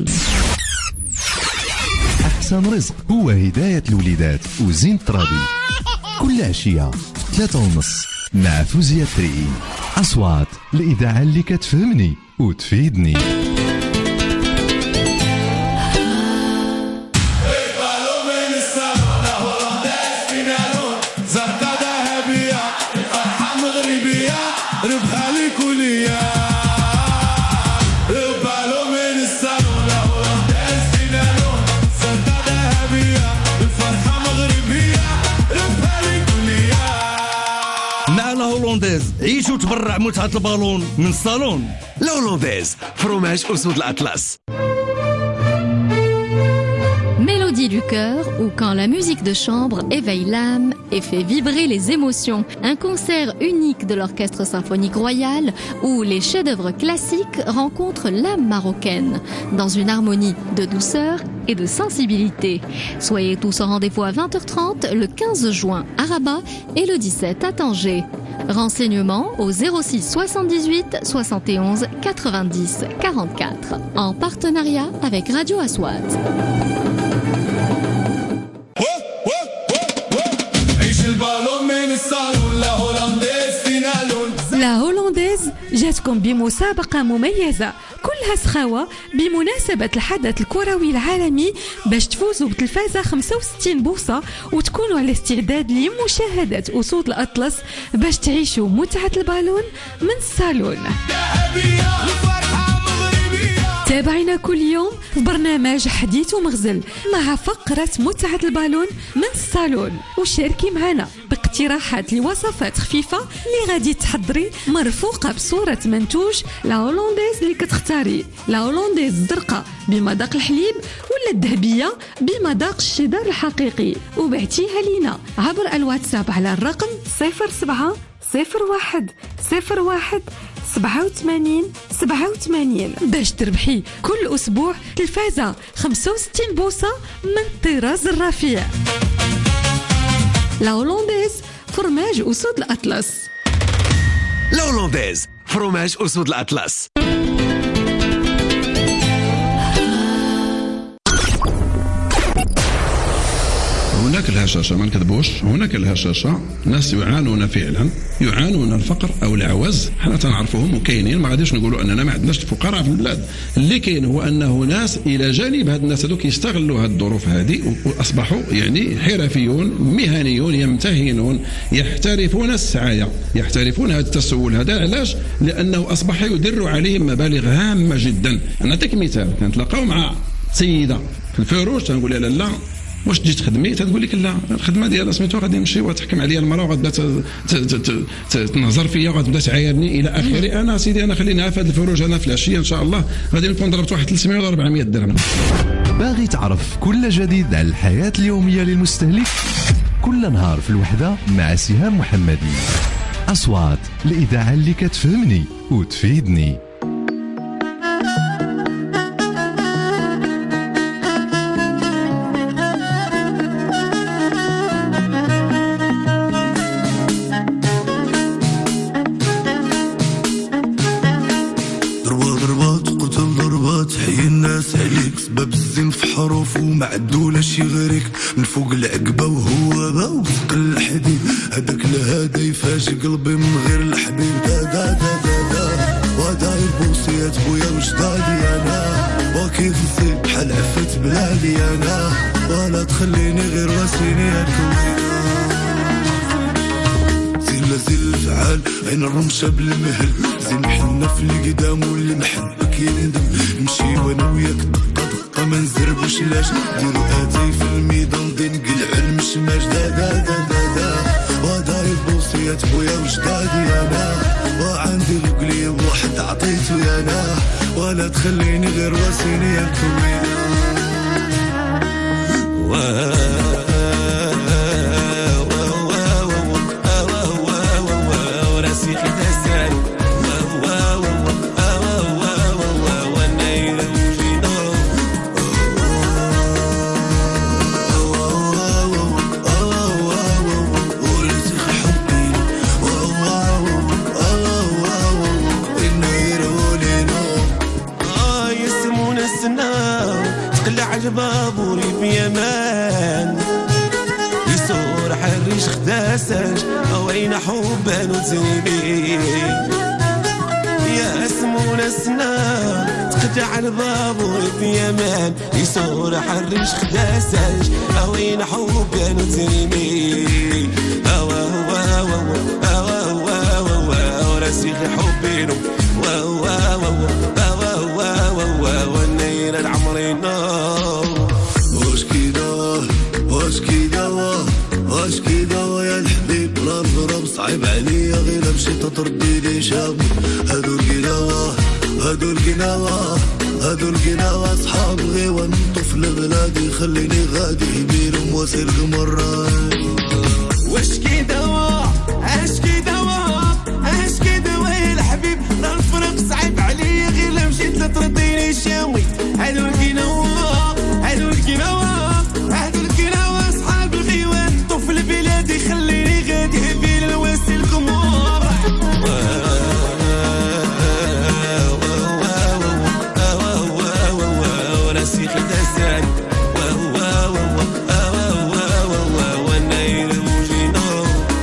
Speaker 3: أحسن رزق هو هداية الوليدات وزين ترابي كل عشية في ثلاثة ونص مع فوزية تريين. أصوات الإذاعة اللي كتفهمني وتفيدني.
Speaker 11: ربها لي كلية ربها له من الصالون لهولنديز فينالون سلطة ذهبية الفرحة مغربية ربها لي كلية.
Speaker 12: مع الهولنديز عيش وتبرع متعة البالون من الصالون.
Speaker 2: الهولنديز فروماج أسود الأطلس.
Speaker 6: Mélodie du cœur ou quand la musique de chambre éveille l'âme et fait vibrer les émotions. Un concert unique de l'Orchestre Symphonique Royal où les chefs-d'œuvre classiques rencontrent l'âme marocaine dans une harmonie de douceur et de sensibilité. Soyez tous au rendez-vous à vingt heures trente le quinze juin à Rabat et le dix-sept à Tanger. Renseignements au zéro six soixante-dix-huit soixante et onze quatre-vingt-dix quarante-quatre en partenariat avec Radio Aswat.
Speaker 1: لا هولنديز جاتكم بمسابقة مميزة كلها سخاوة بمناسبة الحدث الكروي العالمي باش تفوزوا بتلفازة خمسة وستين بوصة وتكونوا على استعداد لمشاهدة أسود الأطلس باش تعيشوا متعة البالون من الصالون. تابعينا كل يوم في برنامج حديث ومغزل مع فقرة متعة البالون من الصالون، وشاركي معنا باقتراحات لوصفات خفيفة اللي غادي تحضري مرفوقة بصورة منتوج لا هولنديز اللي كتختاري، لا هولنديز الزرقاء بمذاق الحليب ولا الذهبية بمذاق الشيدر الحقيقي، وبعتيها لينا عبر الواتساب على الرقم صفر سبعة صفر واحد صفر واحد سبعة وثمانين سبعة وثمانين باش تربحي كل أسبوع تلفازة خمسة وستين بوصة من طراز الرفيع. لا هولنديز فرماج أسود الأطلس.
Speaker 2: لا هولنديز فرماج أسود الأطلس.
Speaker 13: هناك الهشاشة ما نكذبوش، هناك الهشاشة ناس يعانون فعلا، يعانون الفقر او العوز، حنا تنعرفوهم وكاينين، ما غاديش نقولوا اننا ما عندناش الفقراء في البلاد. اللي كاين هو انه ناس الى جانب هاد الناس هذوك يستغلوا هاد الظروف هذه واصبحوا يعني حرفيون مهنيون يمتهنون يحترفون السعايه، يحترفون هذا التسول هذا. علاش؟ لانه اصبح يدر عليهم مبالغ هامه جدا. نعطيك مثال، كنتلاقاو مع سيده في الفروج تنقول لها لا واش تجي تخدمي؟ تقول لك لا، الخدمه ديالها سميتو غادي نمشي وتحكم عليا المراه وغتبدا تنهزر فيا وغتبدا تعايرني الى اخره. انا سيدي انا خليني في هذا الفروج، انا في العشيه ان شاء الله غادي نكون ضربت واحد ثلاثمية ولا أربعمية درهم.
Speaker 3: باغي تعرف كل جديد على الحياه اليوميه للمستهلك؟ كل نهار في الوحده مع سهام محمدي. اصوات الاذاعه اللي كتفهمني وتفيدني.
Speaker 11: معدولة شي غريك من فوق العقبة وهو باو فوق الحديد، هداك الهدا يفاجئ قلبي من غير الحبيب. دا دا دا دا دا وداير بوصيات بويا وجدادي انا، وكيف نسيب بحال عفت بلادي انا، ولا تخليني غير واسيني اكوينا. زل زل فعال بين الرمشة بالمهل زين حنا في القدام واللي محبك يندم نمشي وانا وياك دقة دقة ما نزربوش لاش ديرو اتاي في الميدان دي نقلع المشماش دا دا دا دا دا وداير بوصيات بويا وجدادي انا وعندي القليب واحد عطيته انا ولا تخليني غير واسيني يا الكوينة
Speaker 14: بابوري في يمان يسور حريش خداساش وين حبان وتسيبي يا اسمونا السنا تقطع البابوري في يمان يسور حريش خداساش وين حبان وتسيبي اوا وا وا وا وا وا راسي حبينو وا وا وا وا وا والنيل العمرين
Speaker 11: واش كيدا واش كيدا واش كيدا يا الحبيب راه الغرام صعيب عليا غير مشيت تردي لي شاب هادو القناوة هادو القناوة هادو القناوة صحاب غيوة نطف لبلادي خليني غادي بيرم واسير مرة
Speaker 14: واش كيدا اش كيدا اش كيدا يا الحبيب راه الفرق صعيب عليا غير مشيت تردي لي شاوي هادو القناوة هادو القناوة هادو القناوة صحاب الغيوان طفل بلادي خليني غادي بين الواسي القمور وراسي خداسان والنيل المجينو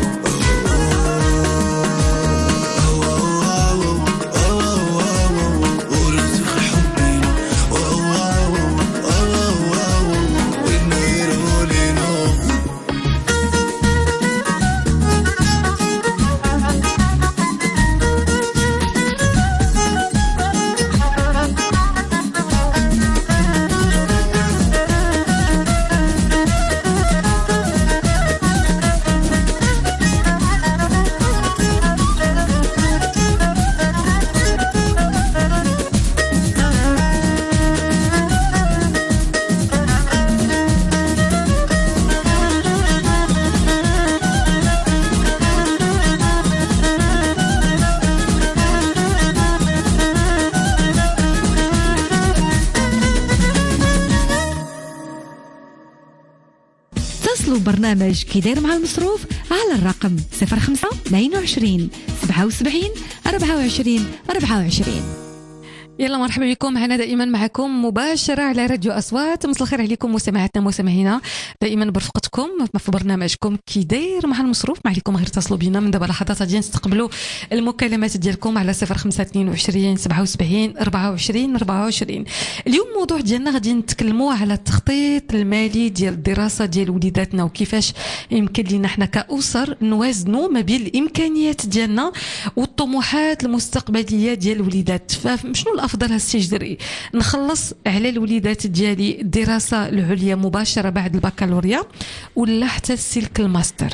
Speaker 7: برنامج كي داير مع المصروف على الرقم صفر خمسة اثنين وعشرين سبعة وسبعين أربعة وعشرين أربعة وعشرين.
Speaker 1: يلا مرحبا بكم معنا دائما معكم مباشرة على راديو أصوات. مساء الخير عليكم مستمعاتنا ومستمعينا دائما برفقتكم في برنامجكم كي داير مع المصروف. ما عليكم غير تصلوا بينا من دابا لحظات غادي نستقبلوا المكالمات ديالكم على صفر خمسة اثنين وعشرين سبعة وسبعين أربعة وعشرين أربعة وعشرين. اليوم الموضوع ديالنا غادي نتكلموا على التخطيط المالي ديال الدراسة ديال وليداتنا وكيفاش يمكن لنا حنا كأسر نوازنوا ما بين الإمكانيات ديالنا والطموحات المستقبلية ديال الوليدات. فشنو الافضل هالسي جدري نخلص على الوليدات ديالي الدراسه العليا مباشره بعد البكالوريا ولا حتى السلك الماستر؟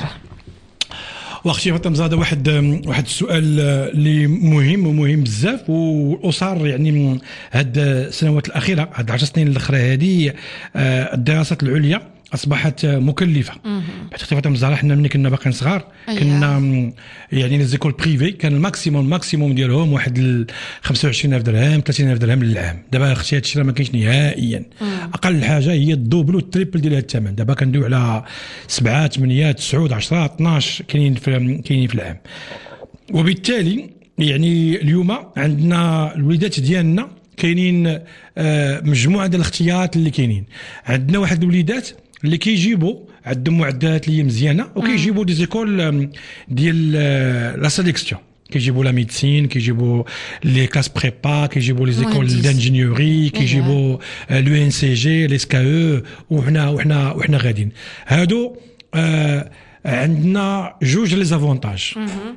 Speaker 4: واختي فاطمه زاده واحد واحد السؤال اللي مهم ومهم بزاف والاسر يعني هاد السنوات الاخيره هاد عشر سنين الاخرى هذه الدراسات العليا اصبحت مكلفه. حتى فاطمه الزهراء حنا ملي كنا باقيين صغار كنا يعني لي زيكول بريفي كان الماكسيموم الماكسيموم ديالهم واحد خمسة وعشرين ألف درهم ثلاثين ألف درهم للعام. دابا اختي هادشي راه ما كاينش نهائيا. اقل حاجه هي الدوبل والتريبل ديال هذا الثمن. دابا كندويو على سبعة ثمانية تسعة عشرة اثناش كاينين في كاينين في العام. وبالتالي يعني اليوم عندنا الوليدات ديالنا كاينين مجموعه ديال الاختيارات اللي كاينين. عندنا واحد الوليدات اللي كيجيبوا عندهم معدات اللي مزيانه وكيجيبوا دي زيكول ديال لا سيليكسيون كيجيبوا لا ميديسين كيجيبوا لي كلاس بريبا كيجيبوا لي زيكول دانجينيوري كيجيبوا لو ان سي جي لي سكا او وحنا وحنا وحنا غاديين هادو. آه عندنا جوج لي زافونتاج.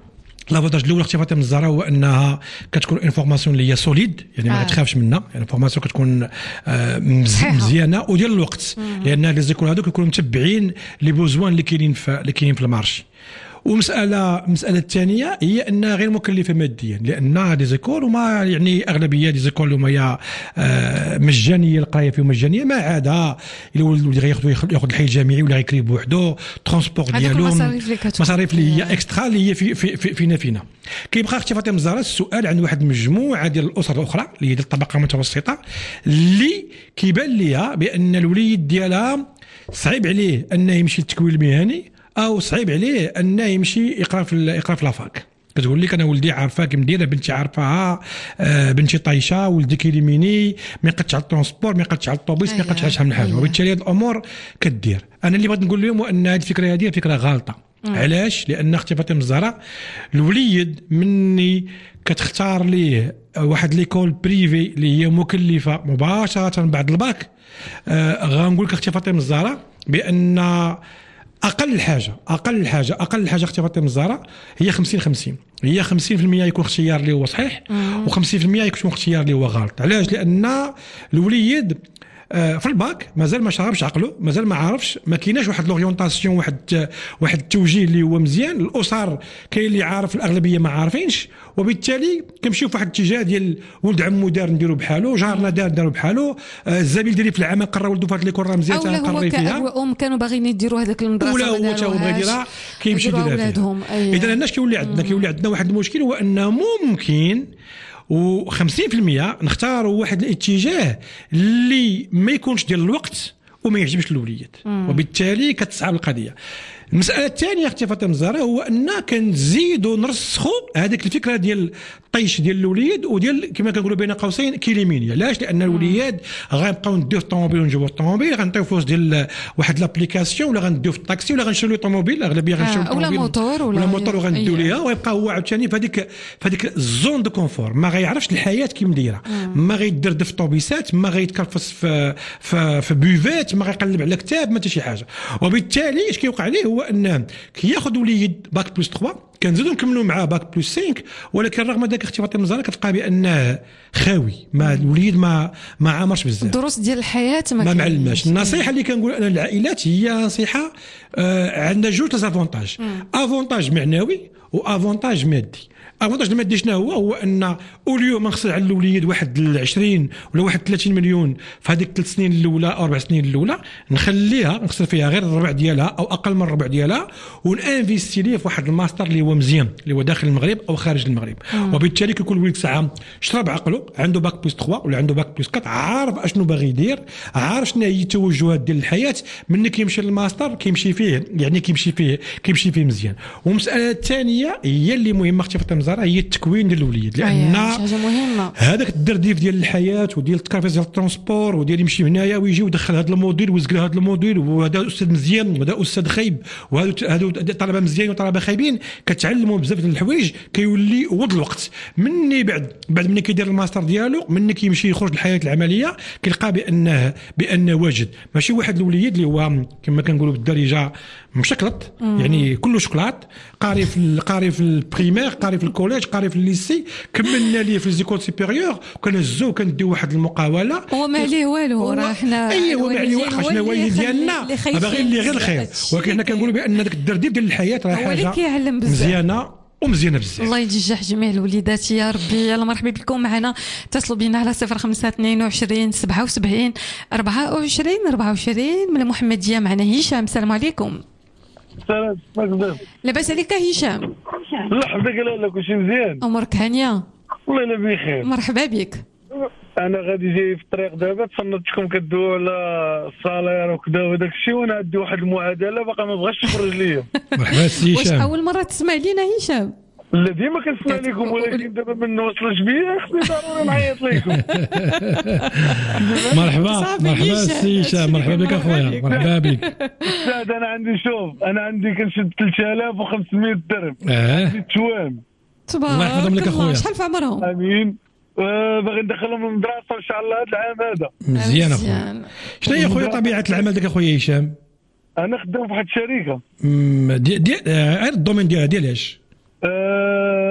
Speaker 4: لافونتاج الاول اختي فاطمه الزهراء هو انها كتكون انفورماسيون اللي هي سوليد يعني ما
Speaker 1: آه.
Speaker 4: تخافش منها يعني انفورماسيون كتكون آه مزيانه وديال الوقت لان لي زيكول هذوك يكونوا متبعين لي بوزوان اللي كاينين في اللي كاينين في المارشي. ومساله المساله الثانيه هي انها غير مكلفه ماديا لان هذه زيكول وما يعني اغلبيه دي زيكول هما هي آه مجانيه القرايه فيهم مجانيه ما عدا الا ولد غياخذ ياخذ الحي الجامعي ولا غيكري بوحدو ترونسبور ديالو مصاريف اللي هي اكسترا اللي هي في في في فينا فينا. كيبقى اختي فاطمه الزهراء السؤال عند واحد المجموعه ديال الاسر الاخرى اللي هي ديال الطبقه المتوسطه اللي كيبان ليها بان الوليد ديالها صعيب عليه انه يمشي للتكوين المهني او صعيب عليه انه يمشي يقرا في يقرا في لافاك. كتقول لك انا ولدي عارفاه كي مديره بنتي عارفاها آه بنتي طايشه ولدي كيليميني ما يقدش على الترونسبور ما يقدش على الطوبيس ما يقدش على شحال من حاجه وبالتالي هذه الامور كدير. انا اللي بغيت نقول لهم هو ان هذه الفكره هذه فكره غلطه. علاش؟ لان اختي فاطمه الزهراء الوليد مني كتختار ليه واحد ليكول بريفي اللي هي مكلفه مباشره بعد الباك آه غنقول لك اختي فاطمه الزهراء بان اقل حاجه اقل حاجه اقل حاجه اختي فاطمه الزهراء هي خمسين خمسين هي خمسين بالمئة يكون اختيار اللي هو صحيح و50% يكون اختيار اللي هو غلط. علاش؟ لان الوليد في الباك مازال ما شربش عقله مازال ما عارفش ما كايناش واحد لورينتاسيون واحد واحد التوجيه اللي هو مزيان. الاسر كاين اللي عارف الاغلبيه ما عارفينش وبالتالي كنمشيو في واحد الاتجاه ديال ولد عمو دار نديرو بحالو جارنا دار نديرو بحالو الزميل ديالي في العمل قرا ولدو في هاد ليكول راه مزيان تنقري فيها
Speaker 1: ولا هو كانوا باغيين يديروا هذاك المدرسه
Speaker 4: ولا هو تا هو بغا يديرها كيمشي يديرها اذا الناس كيولي عندنا كيولي عندنا واحد المشكل هو ان ممكن و50% نختاروا واحد الاتجاه اللي ما يكونش ديال الوقت وما يعجبش الوليد وبالتالي كتصعب القضيه. المساله الثانيه اختي فاطمه الزهراء هو ان كنزيدوا نرسخوا هذيك الفكره ديال الطيش ديال الوليد وديال كما كنقولوا بين قوسين كيليميني. علاش؟ لان الوليد غنبقاو نديو في الطوموبيل ونجيبوا الطوموبيل غنعطيو فلوس ديال واحد لابليكاسيون ولا غنديو في الطاكسي ولا غنشريو طوموبيل اغلبيه غنشريو
Speaker 1: آه ولا موتور ولا,
Speaker 4: ولا موتور وغنديو ليها ويبقى هو عاوتاني في هذيك في هذيك الزون دو كونفور ما غيعرفش الحياه كي مديره ما غيدردف في طوبيسات ما غيتكرفس في في, في بوفات ما غيقلب على كتاب ما حتى شي حاجه. وبالتالي اش كيوقع عليه هو ان كياخذ وليد باك بلس ثلاثة كنزيدو نكملوا معاه باك بلس خمسة ولكن رغم ذلك اختي فاطمه الزهراء كتلقى بانه خاوي ما الوليد ما ما عامرش بزاف
Speaker 1: الدروس ديال الحياه ما,
Speaker 4: ما معلماش. النصيحه اللي كنقول انا للعائلات هي نصيحه آه عندنا جوج تافونتاج افونتاج معنوي وافونتاج مادي. افونتاج المادي شنو هو؟ هو ان اوليو ما نخسر على الوليد واحد عشرين ولا واحد ثلاثين مليون في هذيك ثلاث سنين الاولى او اربع سنين الاولى نخليها نخسر فيها غير الربع ديالها او اقل من الربع ديالها ونانفيستي ليه في واحد الماستر اللي هو مزيان اللي هو داخل المغرب او خارج المغرب. وبالتالي كيكون الوليد ساعه شرب عقله عنده باك بلس ثلاثة ولا عنده باك بلس أربعة عارف اشنو باغي يدير عارف شنو هي التوجهات ديال الحياه من كيمشي للماستر كيمشي فيه يعني كيمشي فيه كيمشي فيه مزيان. والمساله الثانيه هي اللي مهمه اختي فاطمه الزهراء هي التكوين ديال الوليد لان
Speaker 1: حاجه مهمه
Speaker 4: هذاك الدرديف ديال الحياه وديال التكرفيس ديال الترونسبور وديال يمشي هنايا ويجي ودخل هذا الموديل ويزقل هذا الموديل وهذا استاذ مزيان وهذا استاذ خايب وهذا هذو طلبه مزيان وطلبه خايبين كتعلموا بزاف ديال الحوايج كيولي ود الوقت مني بعد بعد مني كيدير الماستر ديالو مني كيمشي يخرج للحياه العمليه كيلقى بانه بانه واجد ماشي واحد الوليد اللي هو كما كنقولوا بالدارجه مشكلط يعني كله شوكولات قاري في قاري في البريمير قاري في الكوليج قاري في الليسي كملنا ليه في ليزيكول سوبيريور كنهزو كنديو واحد المقاوله
Speaker 1: هو ما عليه والو راه حنا
Speaker 4: اي هو ما عليه والو حنا الوالد ديالنا باغي اللي غير الخير ولكن حنا كنقولوا بان داك الدردير ديال الحياه راه حاجه مزيانه ومزيانه بزاف.
Speaker 1: الله يجزح جميع الوليدات يا ربي. يلا مرحبا بكم معنا اتصلوا بنا على صفر خمسة اثنين وعشرين سبعة وسبعين أربعة وعشرين أربعة وعشرين من المحمديه. معنا هشام. السلام عليكم.
Speaker 15: السلام عليكم.
Speaker 1: لاباس عليك هشام؟
Speaker 15: الله يحفظك لاله كلشي مزيان.
Speaker 1: امورك هانيه؟
Speaker 15: والله الا بخير.
Speaker 1: مرحبا بك.
Speaker 15: انا غادي جاي في الطريق دابا تصنتكم كدويو على الصالير وكذا وداك الشيء وانا عندي واحد المعادله باقا ما بغاش تخرج ليا.
Speaker 4: مرحبا سي هشام.
Speaker 1: واش اول مره تسمع لينا هشام؟
Speaker 15: لا ديما كنسمع لكم ولكن دابا ما نوصلوش بيا خصني ضروري نعيط لكم.
Speaker 4: مرحبا مرحبا سي هشام. مرحبا بك اخويا. مرحبا بك.
Speaker 15: استاذ انا عندي شوف انا عندي كنشد ثلاثة آلاف وخمسمائة درهم.
Speaker 4: اه
Speaker 15: عندي توام.
Speaker 1: تبارك
Speaker 4: الله يحفظهم لك اخويا.
Speaker 1: شحال في عمرهم؟
Speaker 15: امين. أه باغي ندخلهم للمدرسه ان شاء الله هذا العام هذا.
Speaker 4: مزيان اخويا. شنو هي اخويا طبيعه العمل ديالك اخويا هشام؟
Speaker 15: انا خدام في واحد الشركه.
Speaker 4: ديال ديال غير الدومين ديالها ديال اش؟
Speaker 15: أه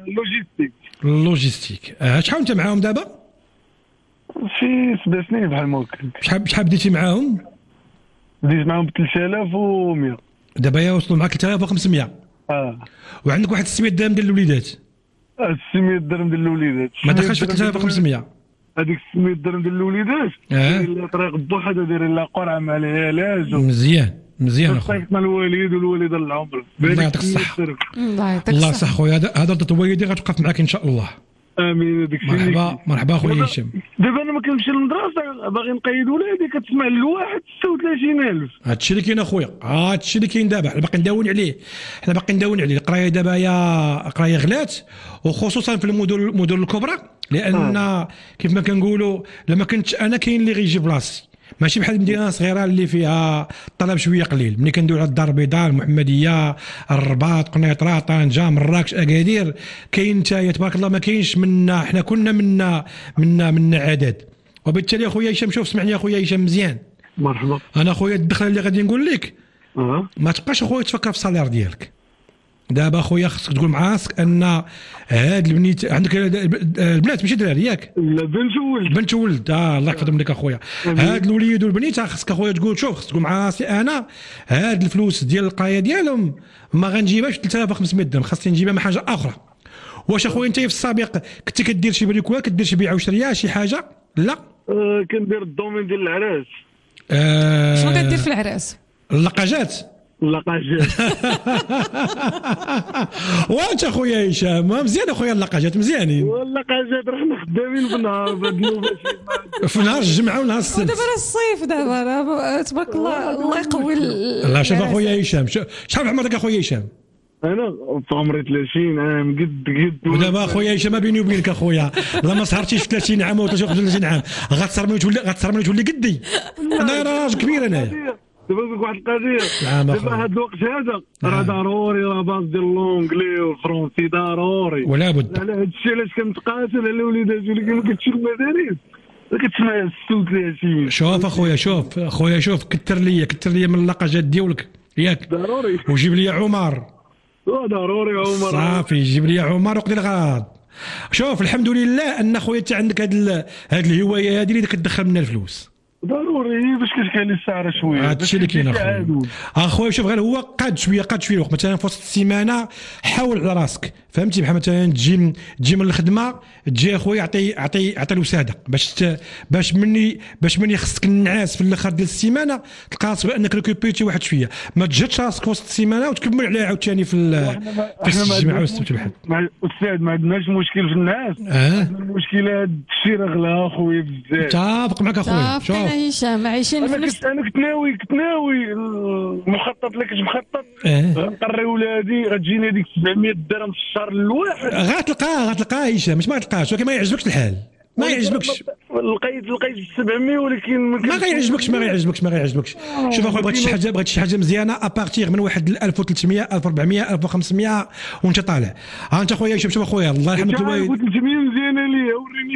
Speaker 15: لوجيستيك.
Speaker 4: اللوجيستيك. آه شحال انت معاهم دابا؟
Speaker 15: شي سبع سنين بحال ما كنت.
Speaker 4: شحال شحال بديتي معاهم؟
Speaker 15: بديت معاهم ب ثلاثة آلاف ومية.
Speaker 4: دابا يا وصلوا معاك ثلاثة آلاف وخمسمية.
Speaker 15: اه
Speaker 4: وعندك واحد ستمية درهم ديال الوليدات.
Speaker 15: اه ستمية درهم ديال الوليدات.
Speaker 4: ما دخلش في ثلاثة آلاف وخمسمية.
Speaker 15: هذيك ستمية درهم ديال الوليدات
Speaker 4: اه
Speaker 15: طريق بوحده دايرين لها قرعه مع العلاج.
Speaker 4: مزيان مزيان اخويا.
Speaker 15: صيفطنا الوالد والوالده العمر.
Speaker 4: الله يعطيك الصحه.
Speaker 1: الله يعطيك
Speaker 4: الله صح خويا. هضره الوالدين غتوقف معاك ان شاء الله.
Speaker 15: امين. هذاك الشيء
Speaker 4: مرحبا مرحبا خويا هشام.
Speaker 15: دابا انا ما كنمشي للمدرسه باغي نقيد ولادي كتسمع لواحد ستة وثلاثين ألف.
Speaker 4: هادشي اللي كاين اخويا هادشي اللي كاين دابا. حنا باقي نداون عليه حنا باقي نداون عليه. القرايه دابا يا قرايه غلات وخصوصا في المدن المدن الكبرى لان آه. كيف ما كنقولوا لما كنت انا كاين اللي غيجي بلاصتي ماشي بحال المدينه الصغيره اللي فيها الطلب شويه قليل. ملي كندوي على الدار البيضاء المحمديه الرباط قنيطره طنجه مراكش اكادير كاين نتايا تبارك الله ما كاينش منا. حنا كنا منا منا منا عدد. وبالتالي اخويا هشام شوف سمعني اخويا هشام مزيان.
Speaker 15: مرحبا.
Speaker 4: انا اخويا الدخله اللي غادي نقول لك
Speaker 15: أه.
Speaker 4: ما تبقاش اخويا تفكر في الصالير ديالك. دابا اخويا خصك تقول مع راسك ان هاد البنيت عندك البنات ماشي دراري ياك؟
Speaker 15: لا بنت وولد.
Speaker 4: بنت وولد اه الله يحفظهم لك اخويا. هاد الوليد والبنيت خصك اخويا تقول شوف خصك تقول مع راسي انا هاد الفلوس ديال القرايه ديالهم ما غنجيبهاش ثلاثة آلاف وخمسمية درهم خاصني نجيبها من حاجه اخرى. واش اخويا انت في السابق كنت كدير شي بريكوات كدير شي بيع وشريه شي حاجه؟ لا
Speaker 15: آه كندير الدومين ديال العراس.
Speaker 4: آه
Speaker 1: شنو كدير في العراس؟
Speaker 4: اللقاجات.
Speaker 15: اللقاجات.
Speaker 4: وانت اخويا هشام مزيان اخويا اللقاجات مزيانين.
Speaker 15: واللقاجات رحنا خدامين بالنهار بهاد
Speaker 4: في نهار الجمعه ونهار السبت.
Speaker 1: دابا راه الصيف دابا تبارك الله الله يقوي.
Speaker 4: الله شوف اخويا هشام شحال عمرك اخويا هشام؟
Speaker 15: انا في عمري ثلاثين عام قد قد.
Speaker 4: ودابا اخويا هشام بيني وبينك اخويا لا ما سهرتيش في ثلاثين عام ولا ثلاثين عام غتصرمي وتولي غتصرمي وتولي قدي. انا راجل كبير انايا.
Speaker 15: دابا نقول واحد القضيه. دابا هذا الوقت هذا راه ضروري لا باز ديال اللونجلي والفرونسي ضروري.
Speaker 4: ولا بد.
Speaker 15: على هذا الشيء علاش كنتقاتل على وليداتي اللي ما كتمشي للمدارس كتسمع ستة وثلاثين.
Speaker 4: شوف اخويا شوف اخويا شوف كثر ليا كثر ليا من اللقاجات ديالك ياك.
Speaker 15: ضروري.
Speaker 4: وجيب لي عمر.
Speaker 15: ضروري عمر.
Speaker 4: صافي جيب لي عمر وقضي الغرض. شوف الحمد لله ان خويا انت عندك هاد هاد الهوايه هذه اللي كتدخل منها الفلوس.
Speaker 15: ضروري باش كتكالي السعر شويه.
Speaker 4: هادشي اللي كاين اخويا. اخويا شوف غير هو قاد شويه قاد شويه الوقت مثلا في وسط السيمانه حاول على راسك فهمتي بحال مثلا تجي تجي من الخدمه تجي اخويا عطي عطي عطي الوساده باش باش مني باش مني خصك النعاس في الاخر ديال السيمانه تلقى راسك بانك ريكوبيتي واحد شويه ما تجهدش راسك في وسط السيمانه وتكمل عليها عاوتاني في في الجمعه والسبت والحد.
Speaker 15: استاذ ما عندناش مشكل في الناس.
Speaker 4: اه
Speaker 15: المشكله هذا الشيء راه غلا اخويا بزاف.
Speaker 4: متفق معك اخويا.
Speaker 1: شوف هشام عايشين
Speaker 15: في نفس. انا كنت ناوي كنت ناوي المخطط اللي كنت مخطط غنقري ولادي غتجيني هذيك سبعمية درهم في الشهر الواحد.
Speaker 4: غتلقاه غتلقاه هشام مش ما غتلقاهش ولكن ما يعجبكش الحال ما يعجبكش.
Speaker 15: لقيت لقيت سبعمية ولكن
Speaker 4: ما غيعجبكش ما غيعجبكش ما غيعجبكش. شوف اخويا بغيت شي حاجه بغيت شي حاجه مزيانه ابارتيغ من واحد ألف وثلاثمية ألف وأربعمية ألف وخمسمية وانت طالع. ها انت اخويا شوف شوف اخويا الله يرحم الوالد.
Speaker 15: ألف وثلاثمية مزيانه ليا وريني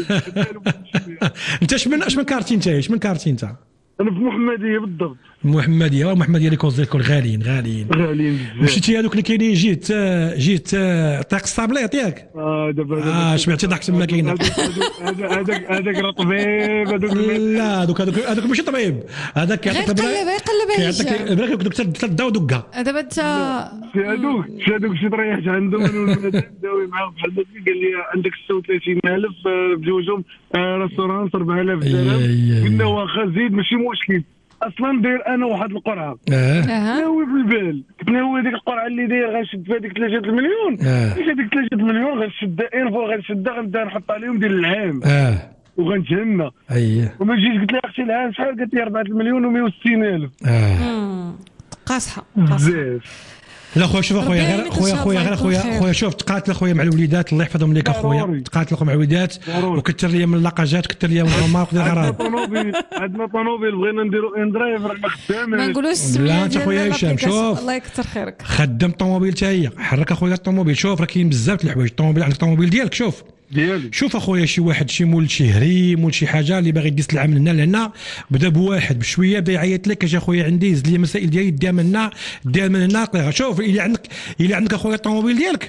Speaker 15: فين.
Speaker 4: انت اش من اش من كارتي انت اش من كارتي انت؟
Speaker 15: انا في المحمديه بالضبط.
Speaker 4: المحمديه والمحمديه اللي كوز ديالكم غاليين غاليين
Speaker 15: غاليين بزاف.
Speaker 4: مشيتي هذوك اللي كاينين جيت جيت طريق الصابليط ياك؟
Speaker 15: اه دابا
Speaker 4: اه شبعتي ضحك تما كاينه.
Speaker 15: هذاك هذاك راه طبيب هذوك.
Speaker 4: لا هذوك هذوك هذوك ماشي طبيب هذاك
Speaker 1: كيعطيك البلا
Speaker 4: كيعطيك البلا كيعطيك ثلاث دواء ودقه.
Speaker 1: دابا انت
Speaker 15: شي هذوك شي هذوك شي طريحت عندهم داوي معاهم بحال هكا قال لي عندك ستة وثلاثين ألف بجوجهم ريستوران أربعة آلاف درهم. قلنا واخا زيد ماشي مشكل اصلا داير انا واحد القرعه.
Speaker 4: اه
Speaker 15: ناوي بالبال كنت ناوي هذيك القرعه اللي داير غنشد في هذيك ثلاثة المليون. ماشي هذيك ثلاثة المليون غنشدها انفو غنشدها غنبدا نحط عليهم ديال العام.
Speaker 4: اه
Speaker 15: وغنتهنى.
Speaker 4: اييه
Speaker 15: وما جيت قلت لها اختي العام شحال؟ قالت لي أربعة مليون ومية وستين ألف.
Speaker 4: اه
Speaker 1: قاصحه
Speaker 15: بزاف.
Speaker 4: لا خويا شوف اخويا غير خويا خويا غير خويا خويا شوف تقاتل اخويا مع الوليدات الله يحفظهم لك اخويا تقاتل مع الوليدات وكثر ليا من اللقاجات كثر ليا من الرماق ودير
Speaker 15: عندنا طوموبيل عندنا طوموبيل بغينا نديروا ان درايف راه ما خدامش.
Speaker 1: ما نقولوش
Speaker 4: لا انت خويا هشام شوف
Speaker 1: الله يكثر خيرك
Speaker 4: خدم الطوموبيل حتى هي حرك اخويا الطوموبيل. شوف راه كاين بزاف د الحوايج الطوموبيل عندك الطوموبيل ديالك شوف
Speaker 15: ديالي.
Speaker 4: شوف اخويا شي واحد شي مول شي هريم ولا شي حاجه اللي باغي يدي سلعه من هنا لهنا بدا بواحد بشويه بدا يعيط لك اجي اخويا عندي زد لي المسائل ديالي ديها من هنا ديها من هنا. شوف اللي عندك اللي عندك اخويا الطوموبيل ديالك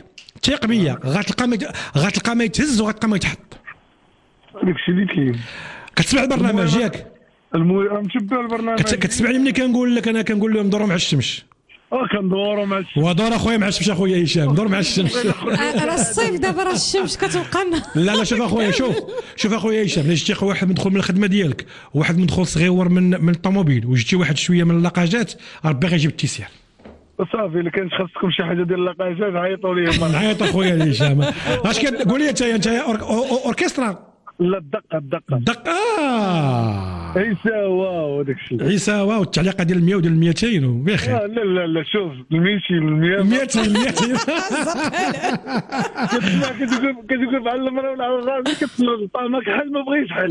Speaker 4: ثيق بيا غتلقى ما غتلقى ما يتهز وغتلقى ما يتحط.
Speaker 15: داكشي اللي كاين.
Speaker 4: كتسمع البرنامج ياك؟
Speaker 15: المهم متبع البرنامج.
Speaker 4: كتسمعني ملي كنقول لك انا كنقول لهم دوروا مع الشمس.
Speaker 15: اه كندوروا مع الشمس.
Speaker 4: ودور اخويا مع الشمس اخويا هشام دور مع الشمس.
Speaker 1: راه الصيف دابا راه الشمس كتبقى لنا.
Speaker 4: لا لا شوف اخويا شوف شوف اخويا هشام الا جيتي واحد مدخل من الخدمه ديالك وواحد مدخل صغيور من من الطوموبيل وجيتي واحد شويه من اللاقاجات ربي غيجيب التيسير.
Speaker 15: صافي الا كانت خاصكم شي حاجه ديال اللاقاجات عيطوا لي.
Speaker 4: نعيط اخويا هشام. اش كتقول لي انت انت اوركسترا؟
Speaker 15: لا الدقه الدقه
Speaker 4: الدقه
Speaker 15: عيسى واو داك الشيء
Speaker 4: عيسى واو التعليقه ديال مية وديال ميتين وبخير.
Speaker 15: لا لا لا شوف ميتين مية
Speaker 4: ميتين ميتين
Speaker 15: كتسمع كتقول كتقول بحال المراه ولا الراجل كتسمع طعمك حل ما بغيش حل.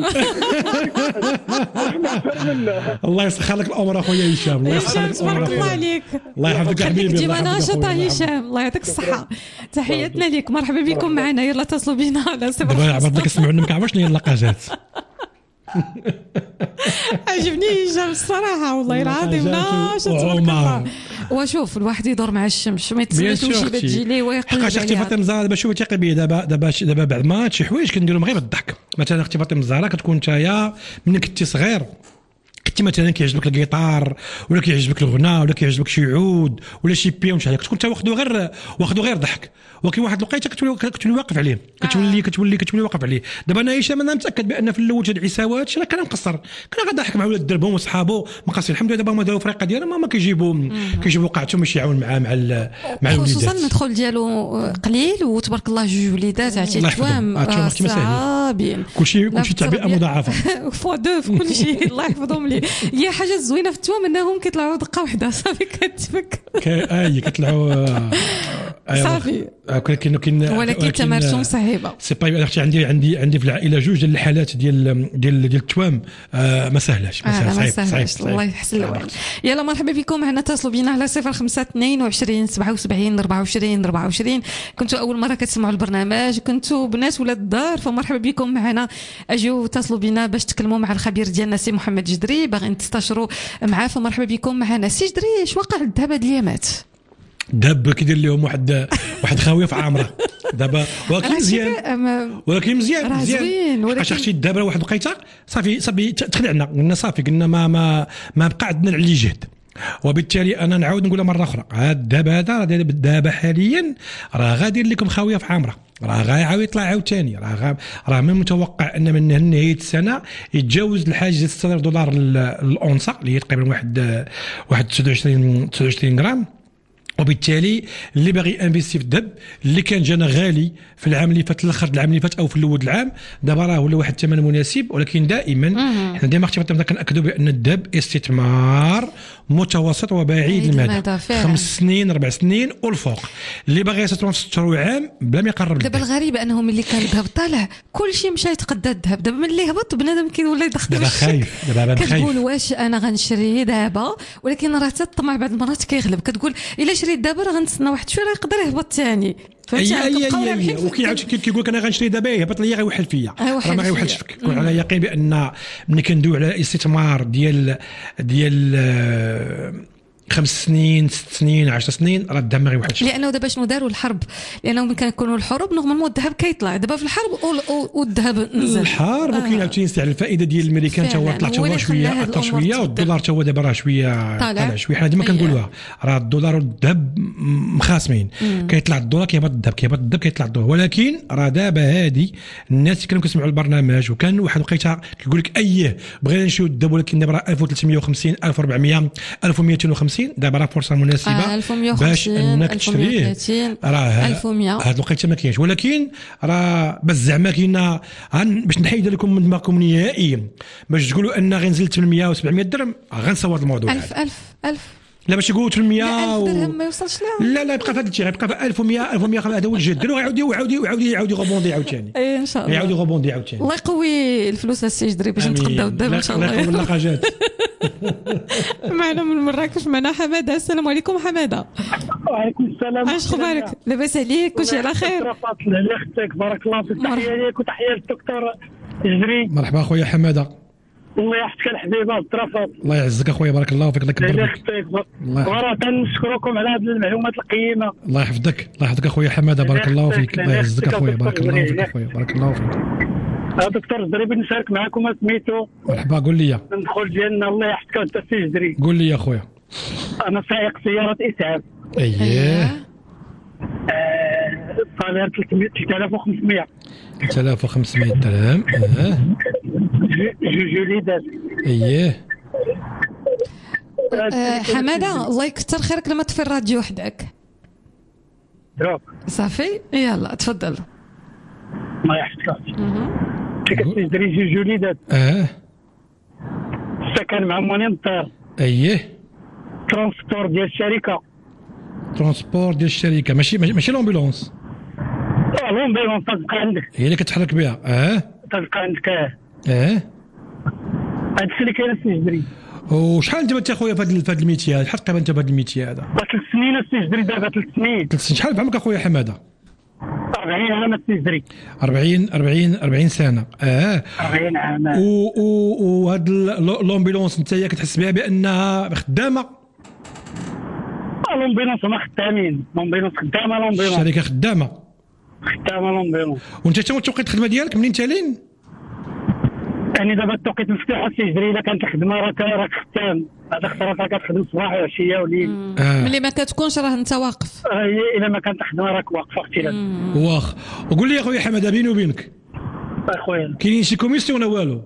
Speaker 4: الله يسخر لك الامور اخويا هشام. الله يسخر لك الامور.
Speaker 1: تبارك الله عليك.
Speaker 4: الله يحفظك حبيبي.
Speaker 1: ديما ناشطه هشام الله يعطيك الصحه. تحياتنا ليك مرحبا بكم معنا يلا اتصلوا بنا على صفر.
Speaker 4: دابا عباد لك اسمعوا لنا ما كعرفوش شنو هي اللقاجات.
Speaker 1: عجبني هشام الصراحه والله العظيم ناشط تبارك الله. وشوف الواحد يدور مع الشمس ما يتسناش شي تجي ليه ويقلب.
Speaker 4: حقاش اختي فاطمه الزهراء دابا شوفي ثقي بيا دابا دابا دابا بعد ما شي حوايج كنديرهم غير بالضحك. مثلا اختي فاطمه الزهراء كتكون نتايا ملي كنتي صغير كنتي مثلا كيعجبك الجيتار ولا كيعجبك الغناء ولا كيعجبك شي عود ولا شي بيون شي حاجه كتكون انت واخدو غير واخدو غير ضحك ولكن واحد الوقيته كتولي كتولي واقف عليه كتولي كتولي كتولي واقف عليه. دابا انا هشام انا متاكد بان في الاول هاد عيساوات راه كان مقصر كان غيضحك مع ولاد دربهم وصحابو مقصر. الحمد لله دابا هما داروا فريقه ديالهم ما كيجيبوا كيجيبوا قاعتهم باش يعاون معاه مع مع الوليدات. خصوصا
Speaker 1: المدخول ديالو قليل وتبارك الله جوج وليدات عرفتي توام صعابين
Speaker 4: كلشي كلشي تعبئه مضاعفه
Speaker 1: فوا دو في كلشي الله يحفظهم لي. هي حاجه زوينه في التوام انهم كيطلعوا دقه واحده صافي كتفك
Speaker 4: اي كيطلعوا
Speaker 1: صافي.
Speaker 4: ولكن
Speaker 1: ولكن تمارسهم صعيبه.
Speaker 4: سي با اختي عندي عندي عندي في العائله جوج ديال الحالات ديال ديال ديال التوام ما سهلاش ما
Speaker 1: سهلاش الله يحسن الوقت. يلا مرحبا بكم معنا اتصلوا بينا على صفر خمسة اثنين وعشرين سبعة وسبعين أربعة وعشرين أربعة وعشرين. كنتوا اول مره كتسمعوا البرنامج كنتوا بنات ولاد الدار فمرحبا بكم معنا. اجيو اتصلوا بينا باش تكلموا مع الخبير ديالنا سي محمد جدري باغيين تستشروا معاه فمرحبا بكم معنا. سي جدري اش وقع الذهب هاد الايامات؟
Speaker 4: داب كيدير لهم واحد واحد خاويه في عامره دابا ولكن مزيان ولكن مزيان مزيان واش اختي دابا واحد الوقيته صافي صافي تخلعنا قلنا صافي قلنا ما ما ما بقى عندنا اللي يجهد وبالتالي انا نعاود نقولها مره اخرى هذا الداب هذا دابا حاليا راه غادي لكم خاويه في عامره راه غايعاود يطلع عاوتاني راه راه من المتوقع ان من نهايه السنه يتجاوز الحاجز ستة آلاف دولار الاونصه اللي هي تقريبا واحد واحد تسعة وعشرين تسعة وعشرين غرام. وبالتالي اللي باغي انفيستي في الذهب اللي كان جانا غالي في العام اللي فات الاخر العام اللي فات او في الاول العام دابا راه ولا واحد الثمن مناسب. ولكن دائما حنا دائما اختي كناكدوا بان الذهب استثمار متوسط وبعيد المدى خمس سنين اربع سنين والفوق. اللي باغي يستثمر في ستة عام بلا ما يقرب.
Speaker 1: دابا الغريب انه ملي كان الذهب طالع كل شيء مشى يتقدى الذهب. دابا ملي هبط بنادم كيولي يدخل
Speaker 4: دابا خايف دابا خايف
Speaker 1: كتقول واش انا غنشري دابا ولكن راه حتى الطمع بعض المرات كيغلب كتقول الا شريت دابا راه غنتسنى واحد شويه راه يقدر يهبط ثاني.
Speaker 4: اي اي اي وكيعاود كيقول لك انا غنشري دابا يهبط ليا غيوحل فيا راه ما غيوحلش فيك. كون على يقين بان ملي كندوي على استثمار ديال ديال خمس سنين ست سنين عشر سنين راه الذهب ما غيوحدش.
Speaker 1: لانه دابا شنو داروا الحرب لانه ملي كنكونوا الحروب نورمالمون الذهب كيطلع. دابا في الحرب والذهب نزل
Speaker 4: الحرب وكاين عاوتاني على الفائده ديال الامريكان حتى هو طلع حتى هو شويه اكثر شويه والدولار حتى هو دابا راه شويه طالع شويه. حنا ديما كنقولوها راه الدولار والذهب مخاصمين كيطلع الدولار كيهبط الذهب كيهبط الذهب كيطلع الدولار. ولكن راه دابا هادي الناس كانوا كيسمعوا البرنامج وكان واحد الوقيته كيقول لك اييه بغينا نشريو الذهب ولكن دابا راه ألف وثلاثمية وخمسين ألف وأربعمية ألف ومئتين وخمسين دابا راه فرصه مناسبه
Speaker 1: آه
Speaker 4: باش انك تشريه. راه
Speaker 1: ألف ومئة
Speaker 4: هاد الوقيته ما كاينش ولكن راه بس زعما كاينه باش نحيد لكم من دماغكم نهائيا باش تقولوا ان غنزل ثمانمية وسبعمية درهم غنصور الموضوع.
Speaker 1: ألف ألف ألف
Speaker 4: لا باش يقولوا ثمانمية
Speaker 1: و... درهم ما يوصلش لها.
Speaker 4: لا لا يبقى في هذا الشيء يبقى في ألف ومئة ألف ومئة هذا هو الجد ويعاود يعاود يعاود يعاود يغوبوندي عاوتاني
Speaker 1: ان شاء الله
Speaker 4: يعاود يغوبوندي عاوتاني.
Speaker 1: الله يقوي الفلوس السي جدري باش نتقداو الذهب ان شاء الله.
Speaker 4: الله يقوي اللاقاجات.
Speaker 1: معنا من مراكش معنا حماده. السلام عليكم حماده.
Speaker 16: وعليكم السلام.
Speaker 1: اش اخبارك؟ لاباس عليك كلشي على خير؟
Speaker 16: فاطمه على اختك بارك الله فيك. تحيه ليك وتحيه للدكتور جدري.
Speaker 4: مرحبا اخويا حماده.
Speaker 16: الله يحفظك الحبيبه بالطرفات.
Speaker 4: الله يعزك اخويا، بارك الله فيك، الله يكبر
Speaker 16: الله
Speaker 4: بك.
Speaker 16: يخطيك.
Speaker 4: الله
Speaker 16: وراه تنشكركم على هذه المعلومات القيمه.
Speaker 4: الله يحفظك، الله يحفظك اخويا حماده، بارك الله فيك. الله يعزك اخويا، بارك الله فيك اخويا، بارك الله فيك.
Speaker 16: دكتور الزري بغيت نشارك معكم سميتو.
Speaker 4: مرحبا، قول لي.
Speaker 16: ندخل ديالنا الله يحفظك وانت السي جدري.
Speaker 4: قول لي يا اخويا.
Speaker 16: انا سائق سياره اسعاف.
Speaker 4: اييه.
Speaker 16: صالير ثلاثة آلاف وخمسمية.
Speaker 4: ثلاثة آلاف وخمسمية درهم. اه
Speaker 16: جوج وليدات.
Speaker 4: اييه.
Speaker 1: آه حماده الله يكثر خيرك لما تطفي الراديو وحدك. صافي يلا تفضل.
Speaker 16: الله يحفظك. كتجري جوج وليدات.
Speaker 4: اه
Speaker 16: السكن مع موني الدار.
Speaker 4: اييه.
Speaker 16: ترونسبور ديال الشركه.
Speaker 4: ترونسبور ديال الشركه، ماشي ماشي لومبيلونس.
Speaker 16: اه لومبيلونس تلقى عندك.
Speaker 4: هي اللي كتحرك بها. اه
Speaker 16: تلقى عندك. اه
Speaker 4: اه
Speaker 16: هادشي اللي كاين السي جدري.
Speaker 4: وشحال انت انت اخويا في هذا الميتي هذا؟ شحال تقريبا انت في هذا الميتي هذا؟
Speaker 16: ثلاث سنين السي جدري، دابا ثلاث سنين.
Speaker 4: ثلاث سنين. شحال بعمرك اخويا حماده؟
Speaker 16: أربعين عام السي جدري.
Speaker 4: أربعين أربعين أربعين سنه. اه
Speaker 16: أربعين عام.
Speaker 4: و و وهاد لومبيلونس انت كتحس بها بانها خدامه؟
Speaker 16: لومبيلونس ما خدامين، لومبيلونس خدامه، لومبيلونس
Speaker 4: الشركه خدامه
Speaker 16: خدامه لومبيلونس.
Speaker 4: وانت تا توقيت الخدمه ديالك منين تا لين؟
Speaker 16: يعني دابا التوقيت مفتوح السي جدري، الا كانت الخدمه راك راك خدام، هذا خطرات راك كتخدم صباح وعشيه وليل.
Speaker 4: آه.
Speaker 1: ملي ما كتكونش راه انت واقف.
Speaker 16: آه الا ما كانت الخدمه راك واقفه اختي.
Speaker 4: واخ. وقول لي اخويا حماده بيني وبينك
Speaker 16: اخويا
Speaker 4: كاين شي كوميسيون ولا والو؟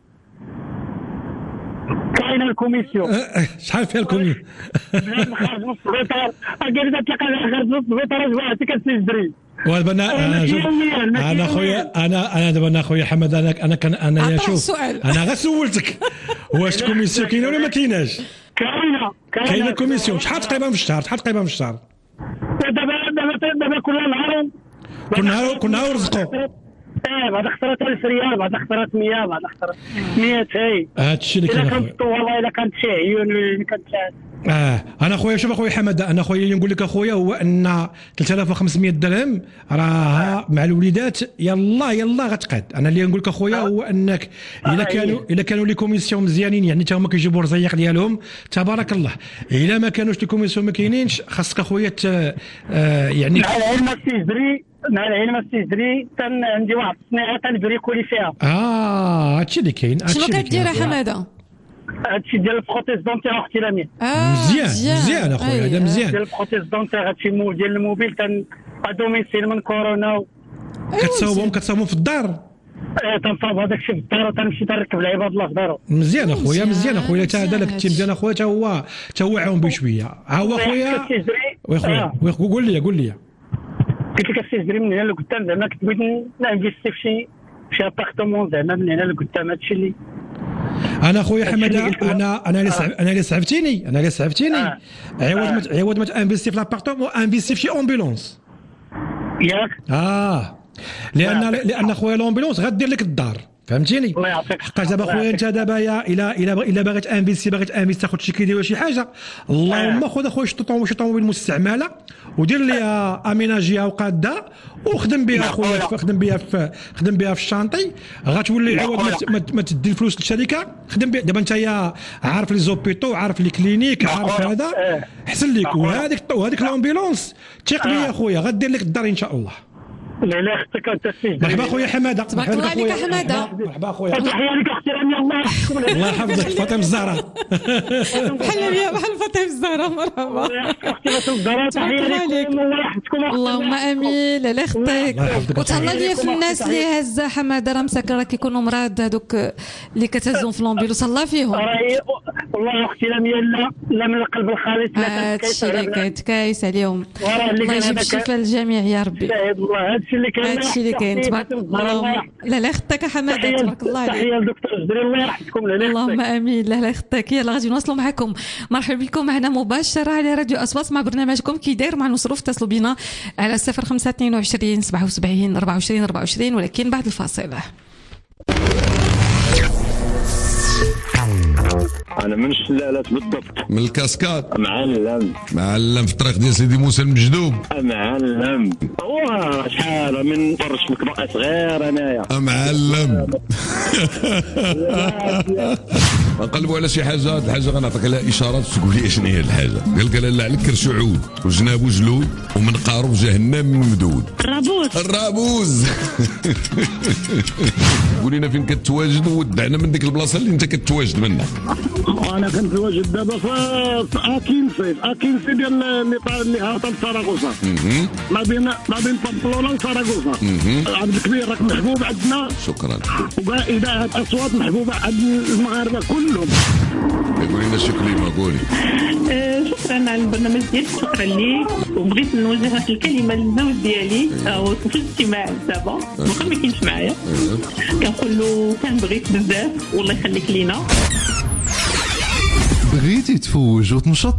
Speaker 16: كاينه الكوميسيون.
Speaker 4: شحال فيها الكوميسيون؟
Speaker 16: بلاد خارج نص البيطار، قال تلقى خارج نص البيطار جوعتك السي جدري.
Speaker 4: ودابا انا انا انا خويا انا انا دابا انا خويا حماد انا انا كان انا يا شوف انا غير سولتك واش كوميسيون كاينه ولا ما كايناش؟
Speaker 16: كاينه
Speaker 4: كاينه كوميسيون. شحال تقريبا في الشهر؟ شحال تقريبا في الشهر؟
Speaker 16: دابا دابا دابا كل نهار
Speaker 4: كل نهار كل نهار رزقوا.
Speaker 16: اه بعد خسرت ألف ريال، بعد خسرت مية، بعد خسرت مئتين.
Speaker 4: هذا الشيء اللي كاين
Speaker 16: الا كانت والله الا كانت شي عيون اللي كانت.
Speaker 4: اه انا خويا شوف اخويا حماد، انا خويا اللي نقول لك اخويا هو ان ثلاثة آلاف وخمسمية درهم راها مع الوليدات يلا يلا غتقاد. انا اللي نقول لك اخويا هو انك الا كانوا الا كانوا لي كوميسيون مزيانين يعني حتى هما كيجيبوا الرزيق ديالهم تبارك الله. الا ما كانوش لي كوميسيون ما كاينينش خاصك اخويا آه يعني
Speaker 16: مع العلم السي جدري، مع العلم السي جدري عندي واحد الصناعه تنبريكولي فيها.
Speaker 4: اه هادشي اللي كاين.
Speaker 1: شنو كدير حماده؟
Speaker 16: هادشي ديال البروتيز دونتيغ اختي لامين.
Speaker 1: آه
Speaker 4: مزيان مزيان اخويا هذا مزيان.
Speaker 16: ديال البروتيز دونتيغ هادشي مو ديال الموبيل تن ادوميسيل من كورونا.
Speaker 4: كتصاوبهم كتصاوبهم في الدار؟
Speaker 16: اه تنصاوب هذاك الشيء في الدار وتنمشي تركب العباد الله في دارو.
Speaker 4: مزيان اخويا مزيان اخويا حتى هذا لك التيم ديال اخويا حتى هو حتى هو عاون بشويه. ها هو اخويا واخويا قول لي قول لي
Speaker 16: قلت لك السي جدري من هنا لقدام زعما كنت بغيت نانفيستي في شي شي ابارتمون زعما من هنا لقدام. هادشي اللي
Speaker 4: انا خويا حماده انا انا اللي صعب انا اللي صعبتيني انا اللي صعبتيني
Speaker 16: آه.
Speaker 4: عوض ما عوض ما تانفيستي في لابارتمون انفيستي في امبيلونس
Speaker 16: ياك.
Speaker 4: اه لان لان خويا لومبيلونس غدير لك الدار فهمتيني. حقاش دابا خويا انت دابا يا الى الى الى باغي تانفيستي باغي تانفيستي تاخذ شي كريدي ولا شي حاجه اللهم خذ اخويا شي طوموبيل شي طوموبيل مستعمله ودير ليها اميناجيها وقاده وخدم بها اخويا خدم بها في خدم بها في الشانطي غتولي عوض ما, ما تدي الفلوس للشركه خدم بها. دابا انت يا عارف لي زوبيتو عارف لي كلينيك عارف هذا احسن لك. وهذيك وهذيك لامبيلونس ثق بيا اخويا غدير لك الدار ان شاء الله.
Speaker 16: لا لا اختك انت السيد.
Speaker 4: مرحبا خويا حماده.
Speaker 1: تبارك الله عليك حماده.
Speaker 4: مرحبا خويا.
Speaker 16: تحيه لك اختي راني الله يحفظكم.
Speaker 4: الله يحفظك فاطمه الزهراء.
Speaker 1: بحال بيا بحال فاطمه الزهراء مرحبا.
Speaker 16: اختي فاطمه الزهراء تحيه لكم الله يحفظكم.
Speaker 1: اللهم امين لا يخطيك. وتهلا لي في الناس اللي هزه حماده راه مساكن راه كيكونوا مراد هذوك اللي كتهزهم في لومبيل وصلى فيهم.
Speaker 16: والله اختي لاميه لا لا من القلب الخالص لا
Speaker 1: هادشي اللي كيتكايس عليهم. الله يجيب الشفاء للجميع يا ربي.
Speaker 16: هادشي اللي كاين
Speaker 1: هادشي اللي كاين تبارك الله. لا لا يخطيك حماده تبارك الله عليك.
Speaker 16: تحيه للدكتور جدري الله يحفظكم.
Speaker 1: اللهم امين. لا لا يخطيك. يلا غادي نواصلوا معكم. مرحبا بكم معنا مباشره على راديو اصوات مع برنامجكم كي داير مع المصروف. اتصلوا بنا على صفر خمسة اثنين وعشرين سبعة وسبعين أربعة وعشرين أربعة وعشرين ولكن بعد الفاصل.
Speaker 8: انا من الشلالات بالضبط.
Speaker 13: من الكاسكاد.
Speaker 8: معلم.
Speaker 13: معلم في الطريق ديال سيدي موسى المجذوب.
Speaker 8: معلم. واه شحال من فرش مكبقه صغير انايا.
Speaker 13: معلم. نقلبوا على شي حاجه، هاد الحاجه غنعطيك لها اشارات تقول لي شنو هي الحاجه. قال لك لا على كرش عود وجنابو جلود ومن قارب جهنم ممدود.
Speaker 9: الرابوس.
Speaker 13: الرابوز. قول لنا فين كتواجد ودعنا من ديك البلاصه اللي انت كتواجد منها.
Speaker 15: انا كنتواجد دابا في اكينسي اكينسي ديال اللي هاطل ساراغوسا، ما بين ما بين بامبلونا وساراغوسا. عبد الكبير راك محبوب عندنا.
Speaker 13: شكرا.
Speaker 15: وإذاعة أصوات محبوبة عند المغاربة كلهم.
Speaker 13: قولي لنا شي كلمة قولي.
Speaker 17: شكرا على البرنامج ديالك، شكرا ليك، وبغيت نوجه هذه الكلمة للزوج ديالي في الاجتماع دابا واخا ما كاينش معايا، كنقول له كنبغيك بزاف والله يخليك لينا.
Speaker 3: بغيتي تفوج وتنشط؟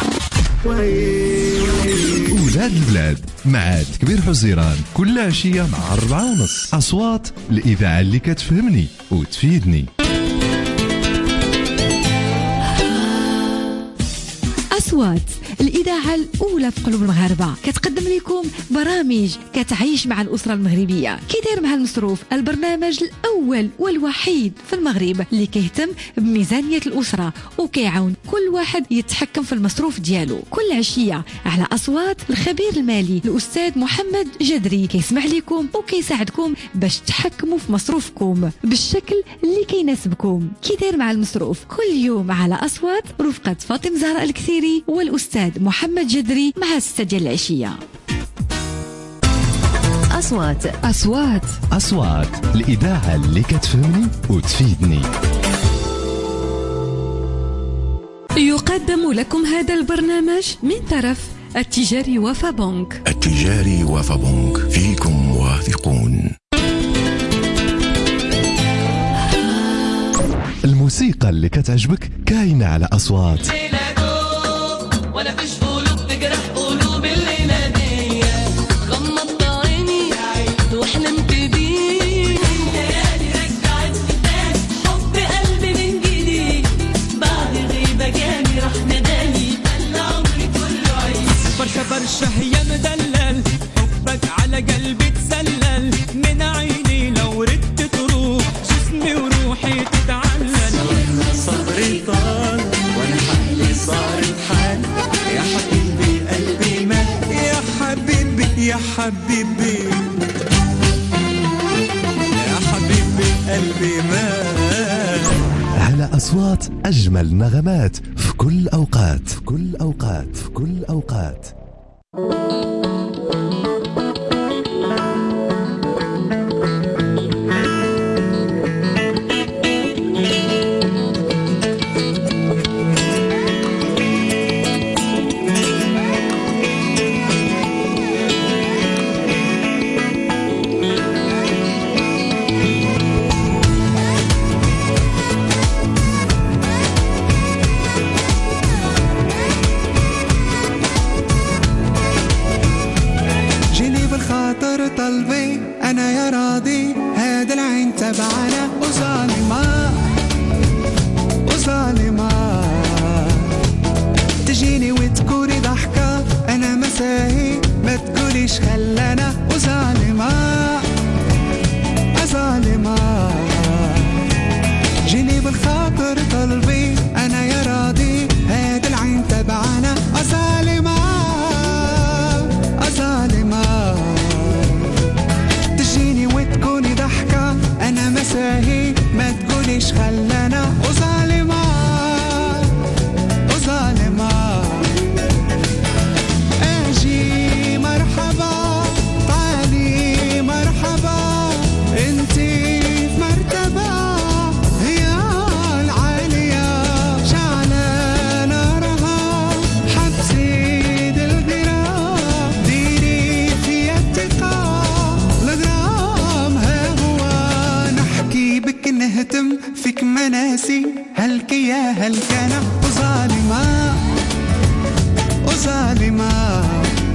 Speaker 3: ولاد البلاد مع كبير حزيران كل عشية مع أربعة ونص. أصوات الإذاعة اللي كتفهمني وتفيدني.
Speaker 7: أصوات الإذاعة الأولى في قلوب المغاربة، كتقدم لكم برامج كتعيش مع الأسرة المغربية. كيدير مع المصروف، البرنامج الأول والوحيد في المغرب اللي كيهتم بميزانية الأسرة وكيعاون كل واحد يتحكم في المصروف ديالو. كل عشية على أصوات الخبير المالي الأستاذ محمد جدري كيسمع لكم وكيساعدكم باش تحكموا في مصروفكم بالشكل اللي كيناسبكم. كيدير مع المصروف كل يوم على أصوات رفقة فاطمة زهراء الكثيري والأستاذ محمد جدري مع الستة ديال العشية.
Speaker 6: أصوات
Speaker 3: أصوات أصوات الإذاعة اللي كتفهمني وتفيدني.
Speaker 1: يقدم لكم هذا البرنامج من طرف التجاري وفا بنك.
Speaker 2: التجاري وفا بنك، فيكم واثقون.
Speaker 3: الموسيقى اللي كتعجبك كاينة على أصوات.
Speaker 14: ولا فيش قلوب تجرح قلوب اللي نادية. غمضت عيني وحلمت بيه، ليالي رجعت تاني حب قلبي من جديد. بعد غيبة جاني راح نداني خلى عمري كله عيد. برشا برشا هي مدلل حبك على قلبي تسلل من عيني. لو ردت تروح جسمي وروحي تتعلل. صبري طال وانا حالي صارت حال. يا حبيبي قلبي مات، يا حبيبي يا حبيبي يا حبيبي قلبي مات.
Speaker 3: على أصوات أجمل نغمات في كل أوقات في كل أوقات في كل أوقات.
Speaker 14: طلبي أنا يا راضي، هذا العين تبعنا وظالمة وظالمة. تجيني وتقولي ضحكة أنا مساهي، ما تقوليش خلانا وظالمة ظالمة. جيني بالخاطر طلبي أنا يا راضي، هذا العين تبعنا ظالمة ظالمة. تجيني وتكوني ضحكة أنا مساهي، ما تقوليش خلانا وظالمة وظالمة. أجي مرحبا تعالي مرحبا، انتي في مرتبة يا العالية شعلة نارها. حبسي دلغرا ديري في التقى الغرام. ها هو نحكي بك نهتم فيك مناسي، هلك يا هلك أنا وظالمة وظالمة.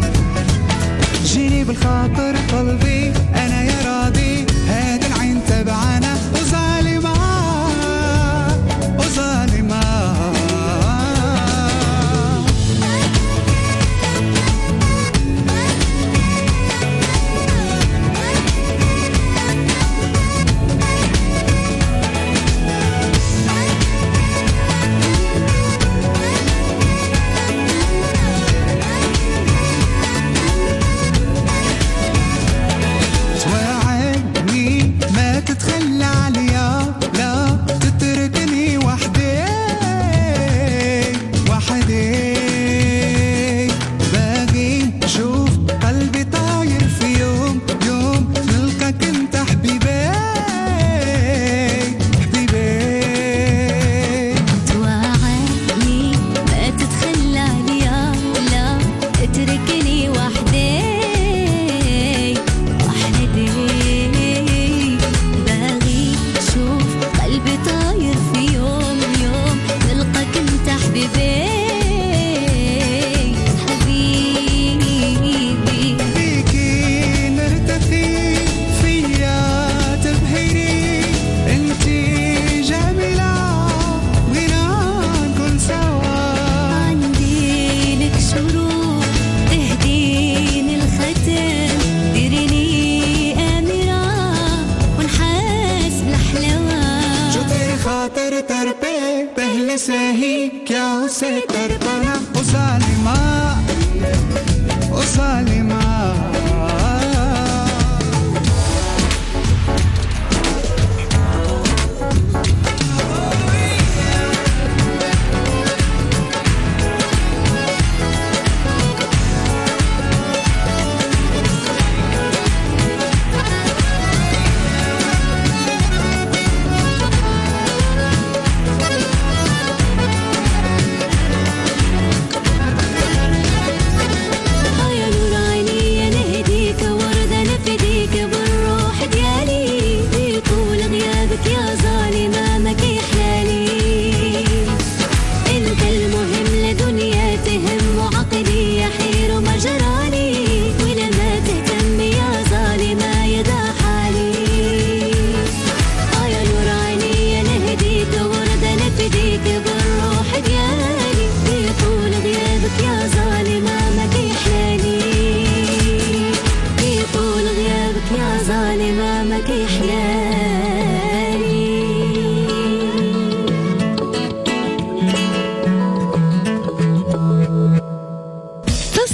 Speaker 14: جيني بالخاطر قلبي أنا يا راضي، هذا العين تبعنا وظالمة وظالمة.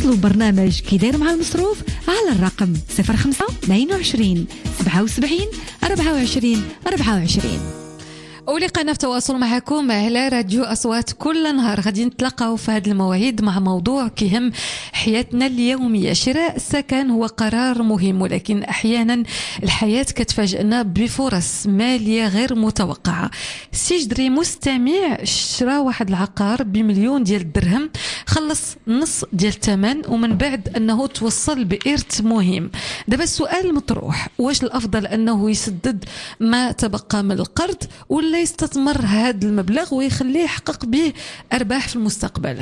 Speaker 7: تواصلوا برنامج كي داير مع المصروف على الرقم صفر خمسة اثنين وعشرين سبعة وسبعين أربعة وعشرين أربعة وعشرين.
Speaker 1: ولقينا في تواصل معكم على راديو أصوات كل نهار. غادي نتلاقاو في هذه المواعيد مع موضوع كيهم حياتنا اليومية. شراء السكن هو قرار مهم، ولكن أحيانا الحياة كتفاجئنا بفرص مالية غير متوقعة. سي جدري مستمع شرا واحد العقار بمليون ديال الدرهم، خلص نص ديال الثمن ومن بعد أنه توصل بإرث مهم. دابا السؤال المطروح، واش الأفضل أنه يسدد ما تبقى من القرض ولا لا يستثمر هذا المبلغ ويخليه يحقق به أرباح في المستقبل؟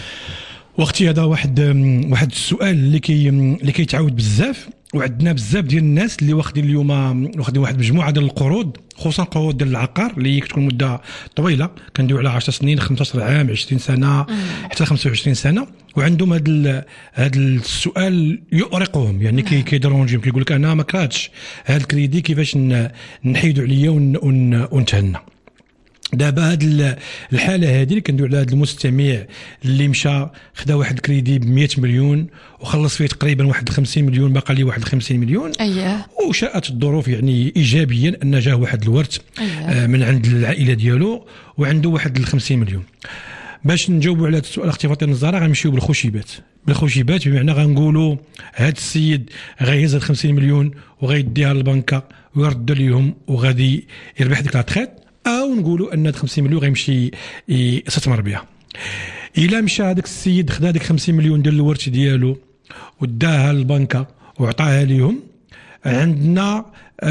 Speaker 4: وقتي هذا واحد واحد السؤال اللي كي اللي كيتعاود بزاف، وعندنا بزاف ديال الناس اللي واخدين اليوم واخدين واحد مجموعه ديال القروض، خصوصا القروض ديال العقار اللي كتكون مده طويله، كندويو على عشر سنين خمسة عشر عام عشرين سنه حتى خمسة وعشرين سنه، وعندهم هذا هذا السؤال يؤرقهم، يعني كي كيدرونجيهم، كيقول لك انا ما كرهتش هذا الكريدي كيفاش نحيدوا عليا ونتهنى. دابا هاد الحاله هذه اللي كندوي على هذا المستمع اللي مشى خدا واحد الكريدي ب مئة مليون وخلص فيه تقريبا واحد خمسين مليون، باقي ليه واحد خمسين مليون.
Speaker 1: اييه.
Speaker 4: وشاءت الظروف يعني ايجابيا ان جاه واحد الورث أيه. من عند العائله ديالو وعنده واحد خمسين مليون. باش نجاوبوا على هذا السؤال اختي فاطمه الزهراء غنمشيو بالخشيبات بالخشيبات بمعنى غنقولوا هذا السيد غيهز خمسين مليون وغيديها للبنكه ويرد ليهم وغادي يربح ديك لاطخيط، او نقولوا ان خمسين مليون غيمشي يستثمر بها. الا مشى هذاك السيد خدا هذيك خمسين مليون ديال الورث ديالو وداها للبنكه وعطاها ليهم، عندنا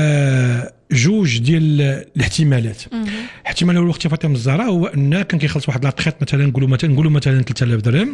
Speaker 4: آه جوج ديال الاحتمالات. الاحتمال الاول اختي فاطمه الزهراء هو ان كان كيخلص واحد لاطخيط مثلا، نقولوا مثلا نقولوا مثلا ثلاثة آلاف درهم،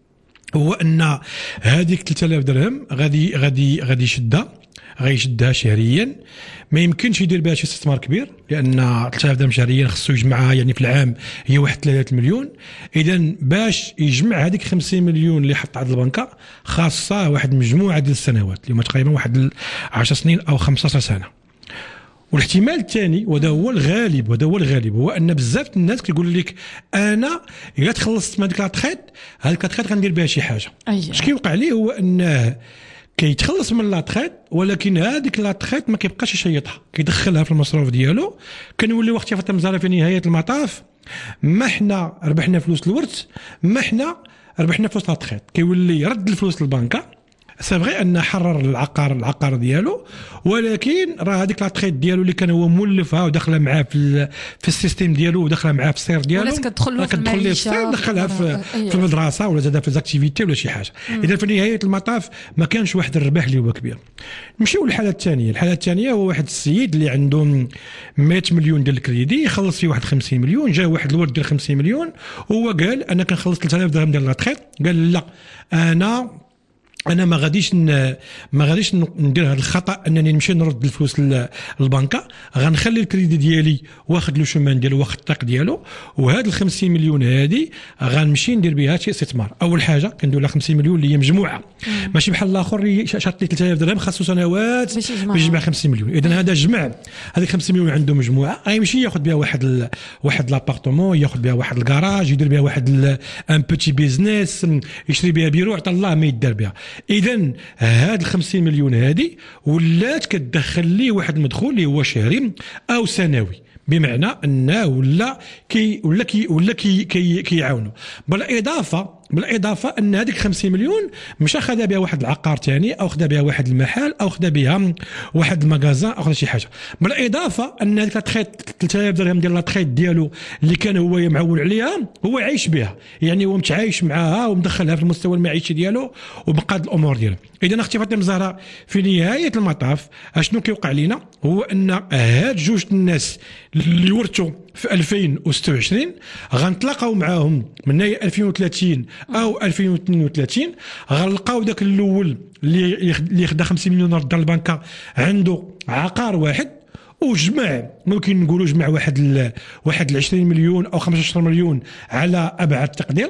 Speaker 4: هو ان هذيك ثلاثة آلاف درهم غادي غادي غادي يشدها غيشدها شهريا. ما يمكنش يدير بها شي استثمار كبير لان ثلاثة آلاف درهم شهريا خصو يجمعها يعني في العام هي واحد ثلاثة مليون. اذا باش يجمع هذيك خمسين مليون اللي حط عند البنكه خاصه واحد مجموعه ديال السنوات اللي هما تقريبا واحد عشر سنين او خمسة عشر سنه. والاحتمال الثاني وهذا هو الغالب وهذا هو الغالب هو ان بزاف الناس كيقول لك انا الا تخلصت من هذيك لاطخيط هذيك لاطخيط غندير بها شي حاجه. اش كيوقع ليه هو انه كيتخلص من لاطخيط، ولكن هذيك لاطخيط ما كيبقاش يشيطها، كيدخلها في المصروف ديالو. كنولي وقت فاطمه الزهراء في نهايه المطاف ما حنا ربحنا فلوس الورث، ما حنا ربحنا فلوس لاطخيط، كيولي يرد الفلوس للبنكه. سافغي ان حرر العقار العقار ديالو، ولكن راه هذيك لاطخيط ديالو اللي كان هو مولفها وداخله معاه في في السيستيم ديالو وداخله معاه في السير ديالو،
Speaker 1: ولا كتدخل له في المعيشه
Speaker 4: دخلها في, في المدرسه ولا زادها في زاكتيفيتي ولا شي حاجه. اذا في نهايه المطاف ما كانش واحد الربح اللي هو كبير. نمشيو للحاله الثانيه. الحاله الثانيه هو واحد السيد اللي عنده مئة مليون ديال الكريدي، يخلص فيه واحد خمسين مليون، جا واحد الورد ديال خمسين مليون وهو قال انا كنخلص ثلاثة آلاف درهم ديال لاطخيط. قال لا انا انا ما غاديش ما غاديش ندير هذا الخطا انني نمشي نرد الفلوس للبنكه، غنخلي الكريدي ديالي واخد لو شومان ديالو واخد الطاق ديالو، وهاد ال خمسين مليون هادي غنمشي ندير بها شي استثمار. اول حاجه كندير لها خمسين مليون اللي هي مجموعه، ماشي بحال الاخر اللي شاط لي ثلاثة آلاف درهم خاصو سنوات باش يجمع خمسين مليون. اذا هذا جمع هذيك خمسين مليون عنده مجموعه، غيمشي ياخذ بها واحد ال... واحد لابارتمون، ياخذ بها واحد الكراج، يدير بها واحد ال... ان بوتي بيزنس، يشري بها بيرو، عطا الله ما يدار بها. اذا هاد ال خمسين مليون هادي ولات كتدخل ليه واحد المدخول اللي هو شهري او سنوي، بمعنى انه ولا كي ولا كي ولا كي كي كيعاونوا. بالاضافه بالاضافه ان هذيك خمسين مليون مشى خدا بها واحد العقار ثاني، او خدا بها واحد المحل، او خدا بها واحد المغازان، او خدا شي حاجه. بالاضافه ان هذيك لاطخيط ثلاثة آلاف درهم ديال لاطخيط ديالو اللي كان هو معول عليها هو عايش بها، يعني هو متعايش معاها ومدخلها في المستوى المعيشي ديالو وبقى الامور ديالو. اذا اختي فاطمه الزهراء في نهايه المطاف اشنو كيوقع لينا هو ان هاد جوج الناس اللي ورثوا في ألفين وستة وعشرين غنتلاقاو معاهم من ألفين وثلاثين او ألفين واثنين وثلاثين، غنلقاو داك الاول اللي اللي خدا خمسين مليون رد البنكه عنده عقار واحد، وجمع ممكن نقولوا جمع واحد ال... واحد عشرين مليون او خمسة عشر مليون على ابعد تقدير.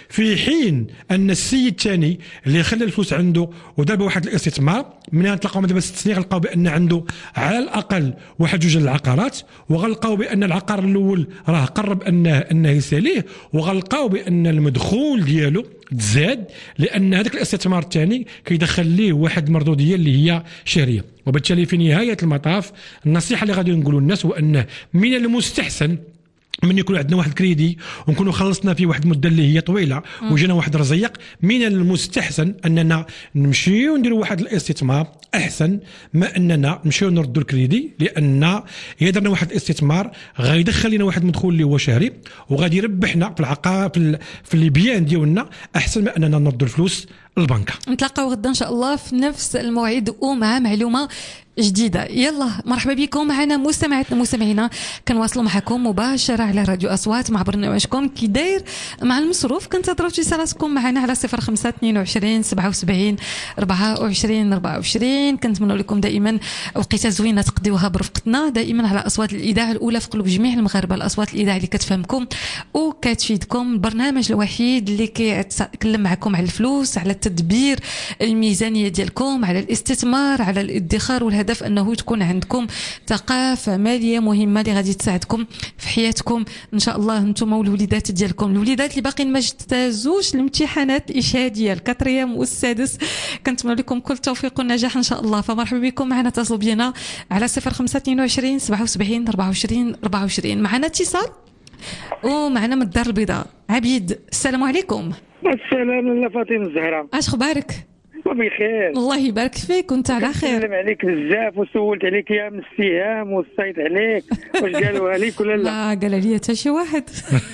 Speaker 4: في حين ان السيد الثاني اللي خلى الفلوس عنده ودار واحد الاستثمار من تلقاو دابا ست سنين غنلقاو بان عنده على الاقل واحد جوج العقارات، وغنلقاو بان العقار الاول راه قرب انه انه يساليه، وغنلقاو بان المدخول ديالو تزاد لان هذاك الاستثمار الثاني كيدخل ليه واحد المردوديه اللي هي شهريه. وبالتالي في نهايه المطاف النصيحه اللي غادي نقولوا للناس هو انه من المستحسن من يكون عندنا واحد الكريدي ونكونوا خلصنا فيه واحد المده اللي هي طويله وجينا واحد رزيق، من المستحسن اننا نمشيو نديروا واحد الاستثمار احسن ما اننا نمشيو نردوا الكريدي، لان اذا درنا واحد الاستثمار غيدخل لنا واحد المدخول اللي هو شهري وغادي يربحنا في العقار في, في البيان ديالنا احسن ما اننا نردوا الفلوس للبنكه.
Speaker 1: نتلاقاو غدا ان شاء الله في نفس الموعد ومع معلومه جديده. يلا مرحبا بكم معنا مستمعاتنا مستمعينا، كنواصلوا معكم مباشره على راديو اصوات مع برنامجكم كي داير مع المصروف. كنتظروا اتصالاتكم معنا على صفر خمسة اثنين وعشرين سبعة وسبعين أربعة وعشرين أربعة وعشرين. كنتمنى لكم دائما وقيته زوينه تقضيوها برفقتنا دائما على اصوات الاذاعه الاولى في قلوب جميع المغاربه، الاصوات الاذاعه اللي كتفهمكم وكتفيدكم، البرنامج الوحيد اللي كيتكلم معكم على الفلوس، على التدبير الميزانيه ديالكم، على الاستثمار، على الادخار، والهدف انه تكون عندكم ثقافه ماليه مهمه اللي غادي تساعدكم في حياتكم ان شاء الله انتم والوليدات ديالكم. الوليدات اللي باقيين ما اجتازوش الامتحانات الاشهاديه الكاتريام والسادس، كنتمنى لكم كل التوفيق والنجاح ان شاء الله. فمرحبا بكم معنا، اتصلوا بينا على صفر خمسة اثنين وعشرين سبعة وسبعين أربعة وعشرين أربعة وعشرين. معنا اتصال ومعنا من الدار البيضاء عبيد. السلام عليكم.
Speaker 16: السلام الله فاطمه الزهراء،
Speaker 1: اش اخبارك؟
Speaker 16: بخير
Speaker 1: الله يبارك فيك وانت على خير.
Speaker 16: سلم عليك بزاف وسولت عليك يا من السهام وصيت عليك واش قالوا عليك ولا لا؟
Speaker 1: لا قال لي حتى شي واحد.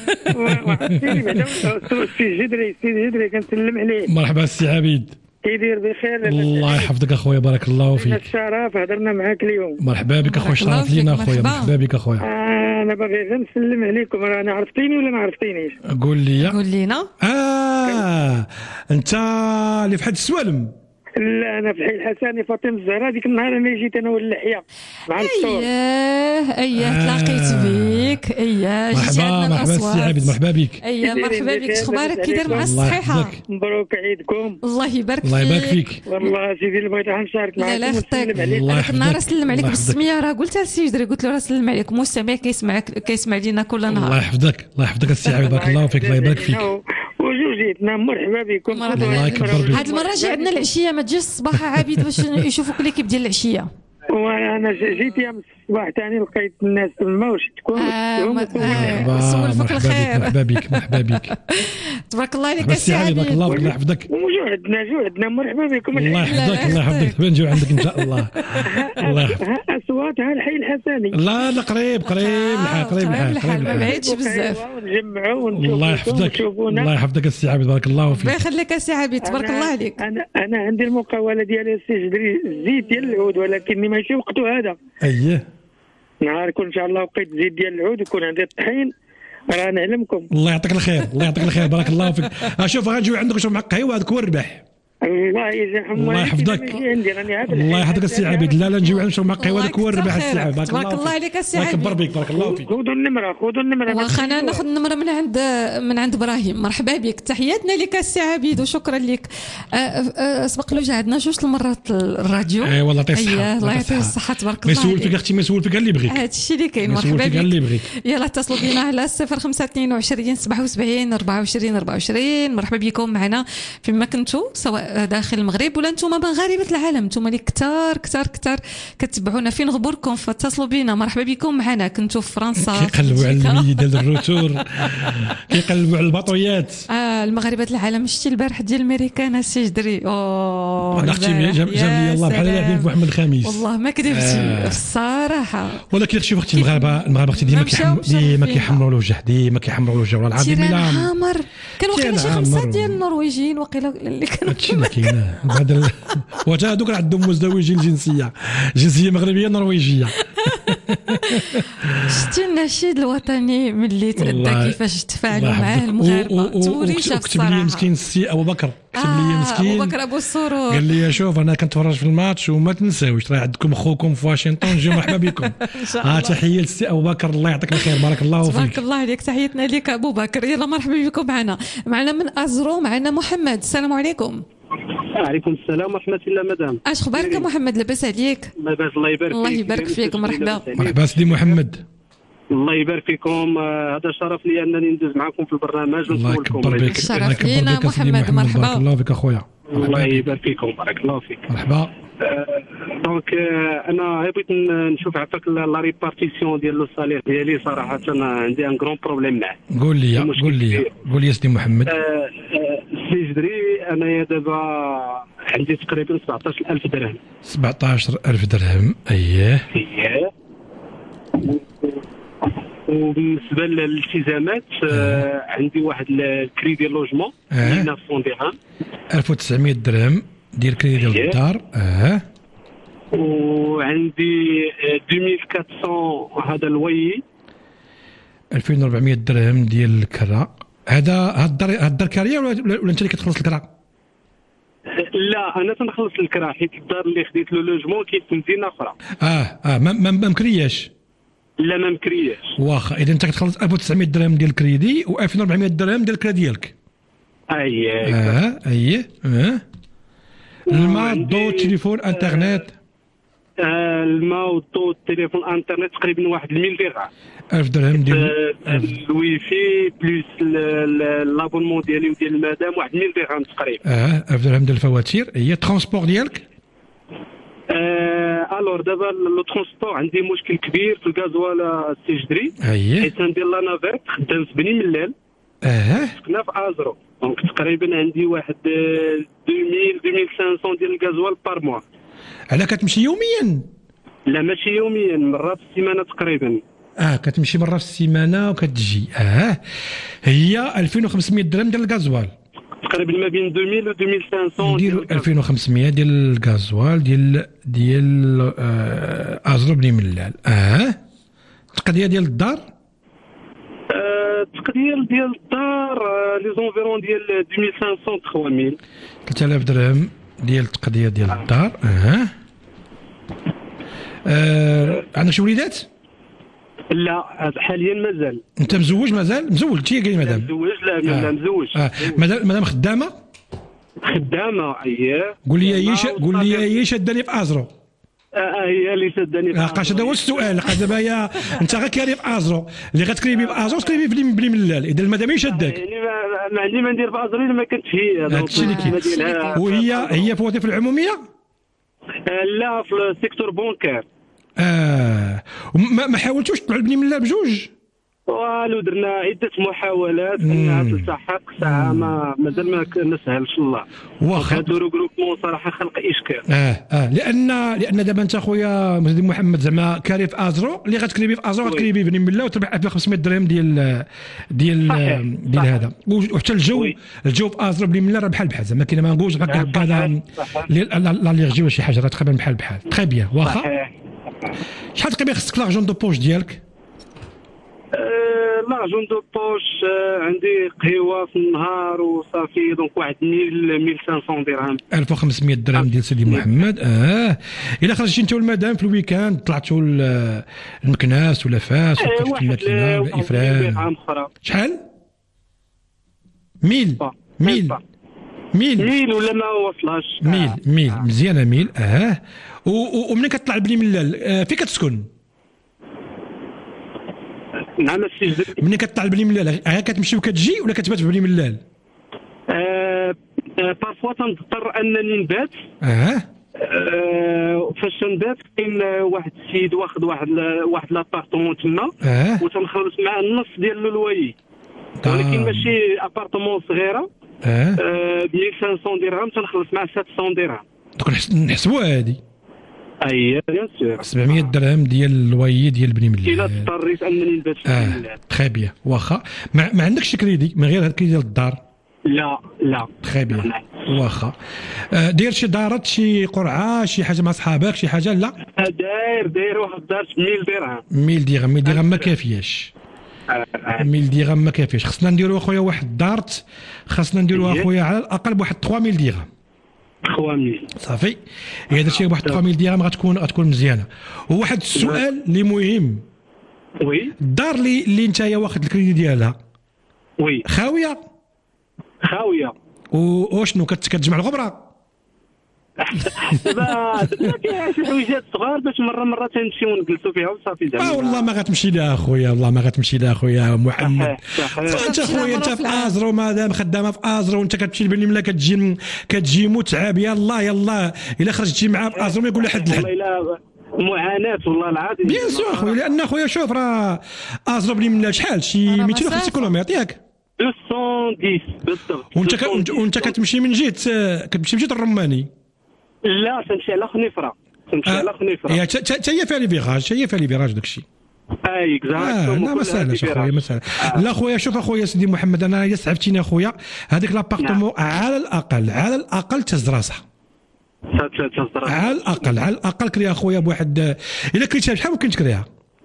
Speaker 16: وعرفتيني بعدا السي جدري السي جدري كنسلم عليه.
Speaker 4: مرحبا السي عبيد،
Speaker 16: كيدير بخير؟
Speaker 4: الله يحفظك اخويا، بارك الله فيك.
Speaker 16: الشرف هضرنا معاك اليوم.
Speaker 4: مرحبا بك اخويا، شرف لينا اخويا، مرحبا بك اخويا.
Speaker 16: آه انا باغي غير نسلم عليكم، انا عرفتيني ولا ما عرفتينيش؟
Speaker 4: قول لي
Speaker 1: قول لينا.
Speaker 4: اه انت اللي في حد السوالم؟
Speaker 16: لا انا في حي الحساني فاطمه الزهراء. ديك النهار انا جيت انا واللحيه مع الفطور.
Speaker 1: اييه اييه تلاقيت بيك. اييه جيتي عندنا
Speaker 4: مرحبا
Speaker 1: الاصوات.
Speaker 4: مرحبا السي عبيد، مرحبا بك.
Speaker 1: اييه مرحبا بك، اخبارك كي داير مع الصحيحه؟
Speaker 16: مبروك عيدكم.
Speaker 1: الله يبارك فيك.
Speaker 4: الله يبارك فيك.
Speaker 16: والله سيدي اللي بغيت نشارك معاك.
Speaker 1: لا لا خطيك. هذاك النهار سلم عليك بالسميه، راه قلتها للسي جدري، قلت له راه سلم عليك، مستمع كيسمعك كيسمع لينا كل نهار.
Speaker 4: الله يحفظك، الله يحفظك السي عبيد، بارك الله فيك، الله يبارك فيك.
Speaker 16: وجوجيتنا مرحبا بكم.
Speaker 4: الله يكبر بك.
Speaker 1: هاد المره جي عندنا العشيه، ما تجيش الصباح عبيد باش يشوفوك ليكيب ديال العشيه.
Speaker 16: وانا جيت يوم الصباح ثاني لقيت الناس تما وشفتكم.
Speaker 1: سولفك الخير.
Speaker 4: مرحبا بك، مرحبا بك.
Speaker 1: تبارك الله عليك السي عبيد،
Speaker 4: بارك الله فيك، الله يحفظك.
Speaker 16: وجو عندنا جو عندنا مرحبا بكم.
Speaker 4: الله يحفظك، الله يحفظك، نجيو عندك ان شاء الله. الله يحفظك.
Speaker 16: اصوات ها الحي الحساني.
Speaker 4: لا لا قريب قريب الحال، قريب الحال،
Speaker 1: قريب ما بعيدش بزاف.
Speaker 16: نجمعوا ونشوفوا.
Speaker 4: الله يحفظك، الله يحفظك السي عبيد، بارك الله فيك.
Speaker 1: الله يخليك السي عبيد، تبارك الله عليك.
Speaker 16: انا انا عندي المقاوله ديالي السي جدري الزيت ديال العود، ولكني ماشي وقته هذا.
Speaker 4: اييه
Speaker 16: نهار يكون ان شاء الله وقيت زيت ديال العود ويكون عندي الطحين راه نعلمكم.
Speaker 4: الله يعطيك الخير، الله يعطيك الخير، بارك الله فيك. اشوف غنجيو عندك نشرب معك قهوه، هذاك هو الربح.
Speaker 16: الله يجزي حمولي.
Speaker 4: الله يحفظك، الله يحفظك السي عبيد. لا لا نجيو نشرب معك قهوه، هذاك هو الربح السي عبيد، بارك الله فيك.
Speaker 1: تبارك الله عليك السي عبيد،
Speaker 4: الله يكبر بك، بارك الله فيك.
Speaker 16: خذوا النمره، خذوا النمره.
Speaker 1: واخا انا ناخذ النمره من عند من عند ابراهيم. مرحبا بك، تحياتنا لك السي عبيد وشكرا لك. سبق له عندنا جوج المرات الراديو.
Speaker 4: اي والله يعطيه الصحه،
Speaker 1: الله يعطيه الصحه، تبارك الله.
Speaker 4: ما يسول فيك اختي، ما يسول فيك اللي يبغيك.
Speaker 1: هذا الشيء اللي كاين. مرحبا بك. يلا اتصلوا بنا على صفر خمسة اثنين وعشرين سبعة وسبعين أربعة وعشرين أربعة وعشرين. مرحبا بكم معنا فيما كنتوا، سواء داخل المغرب ولا انتم مغاربه العالم، انتم اللي كثار كثار كثار كتبعونا في غبوركم، فاتصلوا بنا. مرحبا بكم معنا. كنتوا في فرنسا
Speaker 4: كيقلبوا على المية ديال الروتور، كيقلبوا على الباطويات.
Speaker 1: اه المغاربه العالم. شتي البارح ديال الميريكان السي جدري؟ اوه
Speaker 4: انا اختي جاب لي الله بحال لاعبين في محمد الخامس.
Speaker 1: والله ما كذبتي آه. الصراحه.
Speaker 4: ولكن شوف اختي المغاربه المغاربه اختي ديما كيحمروا ديما كيحمروا الوجه، ديما كيحمروا الوجه والله العظيم.
Speaker 1: تيران حمر كان واقيلا شي خمسه ديال النرويجيين واقيلا اللي كانوا.
Speaker 4: هادشي اللي كاين. واتا هذوك عندهم مزدوجين الجنسيه، جنسيه مغربيه نرويجيه.
Speaker 1: شتي النشيد الوطني ملي تأدى كيفاش تفاعلوا معاه المغاربه توريشه
Speaker 4: كتب لي مسكين السي ابو بكر كتب لي مسكين
Speaker 1: ابو بكر ابو السرور
Speaker 4: قال لي شوف انا كنتفرج في الماتش وما تنساوش راه عندكم خوكم في واشنطن جيو مرحبا بكم. اه تحيه للسي ابو بكر الله يعطيك الخير بارك الله فيك.
Speaker 1: تبارك الله عليك تحياتنا لك ابو بكر. يلا مرحبا بكم معنا معنا من ازرو معنا محمد. السلام عليكم.
Speaker 18: وعليكم السلام ورحمة الله مدام.
Speaker 1: اش اخبارك محمد لاباس عليك؟
Speaker 18: لاباس الله يبارك فيك.
Speaker 1: الله يبارك فيك مرحبا.
Speaker 4: مرحبا سيدي محمد.
Speaker 18: الله يبارك فيكم. هذا شرف لي انني ندوز معكم في البرنامج ونسولكم.
Speaker 4: الله يكبر بك.
Speaker 1: شرف لينا محمد مرحبا.
Speaker 4: بارك الله فيك اخويا.
Speaker 18: الله يبارك فيكم بارك الله فيك.
Speaker 4: مرحبا.
Speaker 18: دونك انا بغيت نشوف عفاك لا ريبارتيسيون ديال لو سالير ديالي صراحه عندي ان غرون بروبليم معاه.
Speaker 4: قول لي قول لي قول لي سيدي محمد.
Speaker 18: سي جدري انايا دابا عندي تقريبا سبعطاش ألف درهم.
Speaker 4: سبعطاش ألف درهم اييه.
Speaker 18: اييه. وبالنسبه للالتزامات آه. عندي واحد الكريدي لوجمون
Speaker 4: آه.
Speaker 18: تسعمية درهم.
Speaker 4: ألف وتسعمية درهم ديال كريدي ديال الدار. اه
Speaker 18: وعندي ألفين وأربعمية هذا الوي.
Speaker 4: ألفين وأربعمية درهم ديال الكرا. هذا هاد الدار هاد الدار كاريه ولا ولا انت اللي كتخلص الكرا؟
Speaker 18: لا انا تنخلص الكرا حيت الدار اللي خديت له لوجمون كاين في مدينه اخرى.
Speaker 4: اه اه ما ما مكرياش.
Speaker 18: لا ما مكرياش.
Speaker 4: واخا اذا انت كتخلص ألف وتسعمية درهم ديال الكريدي و ألفين وأربعمية درهم ديال الكرا ديالك.
Speaker 18: اييه
Speaker 4: اه اييه اه الماء الضوء التليفون انترنت.
Speaker 18: آه الماء والضوء التليفون انترنت تقريبا واحد مية درهم.
Speaker 4: ألف درهم ديال
Speaker 18: الوي في بلس لابونمون ديالي وديال المدام واحد مية درهم تقريبا.
Speaker 4: اه ألف درهم ديال الفواتير. هي الترونسبور ديالك؟
Speaker 18: آه الور دابا لو ترونسبور عندي مشكل كبير في الغازوال سي جدري.
Speaker 4: اييه
Speaker 18: حيت ندير لا نافيت خدام في بني ملال.
Speaker 4: اه
Speaker 18: سكنا في ازرو دونك تقريبا عندي واحد ألفين ألفين وخمسمية ديال الغازوال بار موا.
Speaker 4: على كتمشي يوميا؟
Speaker 18: لا ماشي يوميا مرة في السيمانه تقريبا.
Speaker 4: اه كتمشي مره في السيمانه وكتجي. اه هي ألفين وخمسمية درهم ديال الغازوال
Speaker 18: تقريبا ما بين ألفين و ألفين وخمسمية.
Speaker 4: نديرو ألفين وخمسمية ديال الغازوال ديال ديال آه ازرو بني ملال. اه التقضيه ديال الدار؟
Speaker 18: آه التقضيه ديال الدار لي زونفيرون ديال ألفين وخمسمية
Speaker 4: ثلاثة آلاف درهم ديال التقضيه ديال الدار. اه, آه. عندك شي وليدات؟
Speaker 18: لا حاليا مازال.
Speaker 4: انت مزوج مازال؟ مزوج انت قايل مدام؟
Speaker 18: مزوج لا لا
Speaker 4: آه.
Speaker 18: مزوج.
Speaker 4: اه مدام مدام خدامه؟
Speaker 18: خدامه اييه.
Speaker 4: قول لي هي قول لي هي شداني في ازرو.
Speaker 18: اه هي اللي شداني في
Speaker 4: ازرو. قاش هذا هو السؤال. قاش دابا هي انت غير كاري في ازرو اللي غتكريبي في ازرو تكريبي في بلي ملال. اذا المدام هي شداك
Speaker 18: يعني ما عندي ما ندير في ازرو الا ما كنتش هي.
Speaker 4: هادشي اللي كاين. وهي هي في وظيفه العموميه؟
Speaker 18: آه لا في السيكتور بونكير.
Speaker 4: اه ما, ما حاولتوش تطلعوا لبني ملال بجوج؟
Speaker 18: والو درنا عده محاولات انها تلتحق ساعه ما مازال ما سهلش الله.
Speaker 4: واخا
Speaker 18: هذا الريغروبمون صراحه خلق اشكال.
Speaker 4: اه اه لان لان دابا انت خويا سيدي محمد زعما كاري في ازرو اللي غتكريبي في ازرو غتكريبي بني ملال وتربح ألفين وخمسمية درهم ديال ديال صحيح. ديال هذا وحتى الجو وي. الجو في ازرو بني ملال راه بحال بحال زعما كاين ما نقولش بحال هكا لا ليرجي ولا شي حاجه راه تقريبا بحال بحال. تري بيان واخا شحال تقريبا خصك لارجون دو بوش ديالك؟
Speaker 18: لارجون دو بوش عندي قهوه في النهار وصافي دونك واحد مية وخمسمية درهم.
Speaker 4: ألف وخمسمية درهم ديال سيدي محمد. اه الا خرجتي انت والمدام في الويكاند طلعتوا المكناس ولا فاس ولا الماكينه ولا افران شحال؟ ميل ميل ميل
Speaker 18: ميل ولا ما وصلش.
Speaker 4: ميل ميل مزيانه ميل. اه ومنين كتطلع بني ملال آه فين كتسكن؟
Speaker 18: نعم السي.
Speaker 4: ملي كتطلع لبني ملال ها كتمشي وكتجي ولا كتبات بني ملال؟
Speaker 18: آه بارفوا تنضطر انني نبات.
Speaker 4: اه,
Speaker 18: آه فاش نبات كاين واحد السيد واخد واحد واحد لابارتمون تما.
Speaker 4: آه.
Speaker 18: وتنخلص معاه النص ديال الوي. ولكن ماشي ابارتمون صغيره.
Speaker 4: اه
Speaker 18: ب مية وخمسمية درهم تنخلص معاه سبعمية درهم.
Speaker 4: دوك نحسبوها هذه.
Speaker 18: اي بيان سور.
Speaker 4: سبعمية درهم ديال الوي ديال بني ملال.
Speaker 18: الا اضطريت انني نبات في بني ملال.
Speaker 4: تري بيان واخا ما, ما عندكش كريدي من غير هذا الكريدي ديال الدار؟
Speaker 18: لا لا.
Speaker 4: تري بيان واخا داير شي دارت شي قرعه شي حاجه مع صحابك شي حاجه لا
Speaker 18: داير داير واحد دارت مية درهم
Speaker 4: مية درهم مية درهم ما كافياش مية درهم ما كافيش خصنا نديرو اخويا واحد دارت خصنا نديرو اخويا على الاقل بواحد ثلاثمية درهم
Speaker 18: ثلاثمية
Speaker 4: صافي اذا درتي بواحد ثلاثمية درهم غتكون غتكون مزيانه. وواحد السؤال اللي مهم
Speaker 18: وي
Speaker 4: الدار اللي اللي نتايا واخد الكريدي ديالها
Speaker 18: وي
Speaker 4: خاويه
Speaker 18: خاويه
Speaker 4: وشنو كتجمع الغبره
Speaker 18: دابا دابا كاين شي حويجات صغار باش مره مره تنمشيو ونجلسوا فيها وصافي زعما
Speaker 4: اه والله ما غتمشي لها اخويا والله ما غتمشي لها اخويا محمد. انت اخويا انت في ازرو مادام خدامه في ازرو وانت كتمشي لبني ملا كتجي كتجي متعب يلاه يلاه الا خرجتي معاه في ازرو ما يقول لحد لحد
Speaker 18: معاناه والله العظيم.
Speaker 4: بيان سور اخويا لان اخويا شوف راه ازرو بني ملا شحال شي مئتين وخمسين كيلومتر ياك
Speaker 18: مئتين وعشرة بالضبط.
Speaker 4: وانت وانت كتمشي من جهه كتمشي من جهه الرماني
Speaker 18: لا تمشي على خنيفره تمشي على خنيفره
Speaker 4: هي حتى هي فيها لي فيراج حتى هي فيها لي فيراج داك الشيء
Speaker 18: اي اكزاكتومون.
Speaker 4: لا ما ساهلاش اخويا ما ساهل. لا خويا شوف اخويا سيدي محمد انا الا سعفتيني اخويا هذيك لابارتمون على الاقل على الاقل تهز راسها على الاقل على الاقل كريها اخويا بواحد الا كريتها بشحال ممكن تكريها؟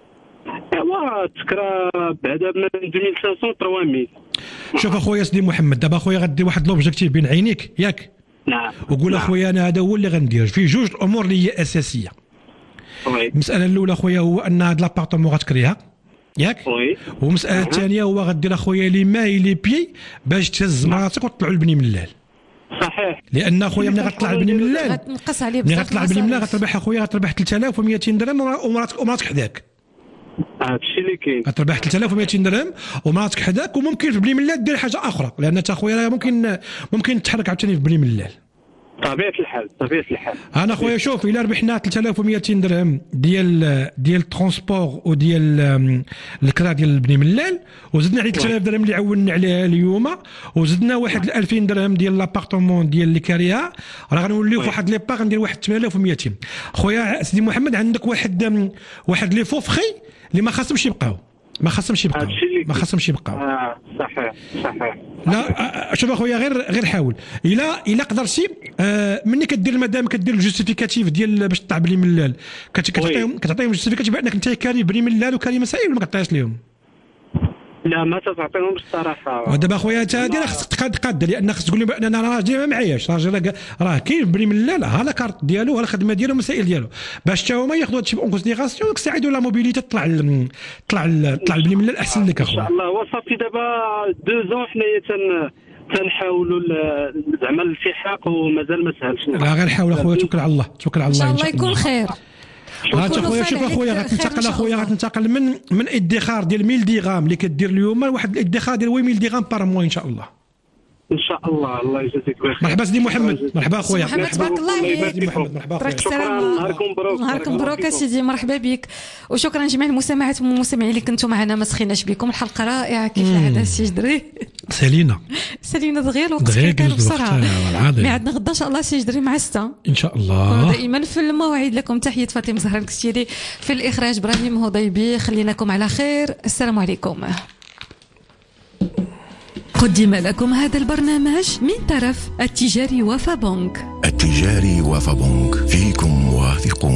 Speaker 18: ايوا تكرا بعدا من ألفين وخمسمية ثلاثمية.
Speaker 4: شوف اخويا سيدي محمد دابا اخويا غدي واحد لوبجيكتيف بين عينيك ياك
Speaker 18: نعم
Speaker 4: وقول
Speaker 18: نعم.
Speaker 4: اخويا انا هذا هو اللي غندير فيه جوج الامور اللي هي اساسيه.
Speaker 18: وي
Speaker 4: المساله الاولى اخويا هو ان هاد لابارتمون غتكريها ياك
Speaker 18: وي
Speaker 4: والمساله الثانيه هو غدير اخويا لي ماي لي بي باش تهز مراتك وتطلعوا البني من الليل.
Speaker 18: صحيح
Speaker 4: لان اخويا ملي غتطلع البني من الليل
Speaker 1: غتنقص عليه
Speaker 4: ملي غتطلع البني من الليل غتربح اخويا غتربح ثلاثة آلاف ومئتين درهم ومراتك ومراتك حداك.
Speaker 18: هادشي اللي كاين
Speaker 4: غتربح ثلاثة آلاف ومئتين درهم ومراتك حداك وممكن في بني من الليل دير حاجه اخرى لان تا اخويا ممكن ممكن تحرك عاوتاني في بني من الليل.
Speaker 18: طبيعه الحال طبيعه الحال.
Speaker 4: انا خويا شوف الا ربحنا ثلاثة آلاف ومئتين درهم ديال ديال الترونسبور وديال الكرا ديال البني من الليل وزدنا عليه ثلاثة آلاف درهم اللي عولنا عليها اليوم وزدنا واحد ألفين درهم ديال لابارتمون ديال اللي كاريها راه غنوليو في واحد لي باغ ندير واحد ثمانية آلاف ومئتين. خويا سيدي محمد عندك واحد واحد لي فوفخي اللي ما خاصهمش يبقاو ما خاصهمش يبقاو ما خاصهمش يبقاو.
Speaker 18: اه صحيح صحيح.
Speaker 4: لا شوف اخويا غير غير حاول الا الا قدرتي آه مني كدير المدام كدير الجوستيفيكاتيف ديال باش تطلع بلي من الليل كتعطيهم كتعطيهم جوستيفيكاتيف بانك انت كاري بلي من الليل وكاري مسائل ولا ما كطيش لهم؟
Speaker 18: لا ما تعطيهمش الصراحه.
Speaker 4: ودابا اخويا انت هذه راه خصك تقاد قاده لان خصك تقول لهم بان انا راجل ما معاياش راجل راه كاين بلي من الليل ها لا كارت ديالو ها الخدمه ديالو المسائل ديالو باش حتى هما ياخذوا هادشي اون كونسيديراسيون ويساعدوا لا موبيليتي تطلع طلع طلع بلي من الليل احسن لك اخويا.
Speaker 18: ان شاء الله وصافي دابا دو زون حنايا تن تنحاولوا زعما الالتحاق ومازال ما سهلش.
Speaker 4: لا غير حاول اخويا توكل على الله توكل على الله
Speaker 1: ان شاء الله يكون خير.
Speaker 4: هات اخويا شوف اخويا غتنتقل اخويا غتنتقل من من ادخار ديال مية درهم اللي كدير اليوم لواحد الادخار ديال ثمانمية درهم بار موا ان شاء الله.
Speaker 18: ان شاء الله الله يجازيك بخير.
Speaker 4: مرحبا سيدي محمد مرحبا اخويا
Speaker 1: محمد تبارك الله عليك
Speaker 4: مرحبا
Speaker 1: تراك السلام
Speaker 18: نهاركم مبروك
Speaker 1: نهاركم مبروك سيدي مرحبا بك وشكرا جميع المستمعات والمستمعين اللي كنتم معنا ما سخيناش بكم الحلقه رائعه كيف العاده سي جدري
Speaker 4: سالينا
Speaker 1: سالينا دغيا الوقت
Speaker 4: دغيا
Speaker 1: كيطير بسرعه
Speaker 4: والعاده
Speaker 1: مي عندنا غدا ان شاء الله سي جدري مع ستة
Speaker 4: ان شاء الله
Speaker 1: دائما في المواعيد. لكم تحيه فاطمه زهره الكستيري في الاخراج ابراهيم هضيبي خليناكم على خير السلام عليكم. قدم لكم هذا البرنامج من طرف التجاري وفا بنك.
Speaker 2: التجاري وفا بنك فيكم واثقون.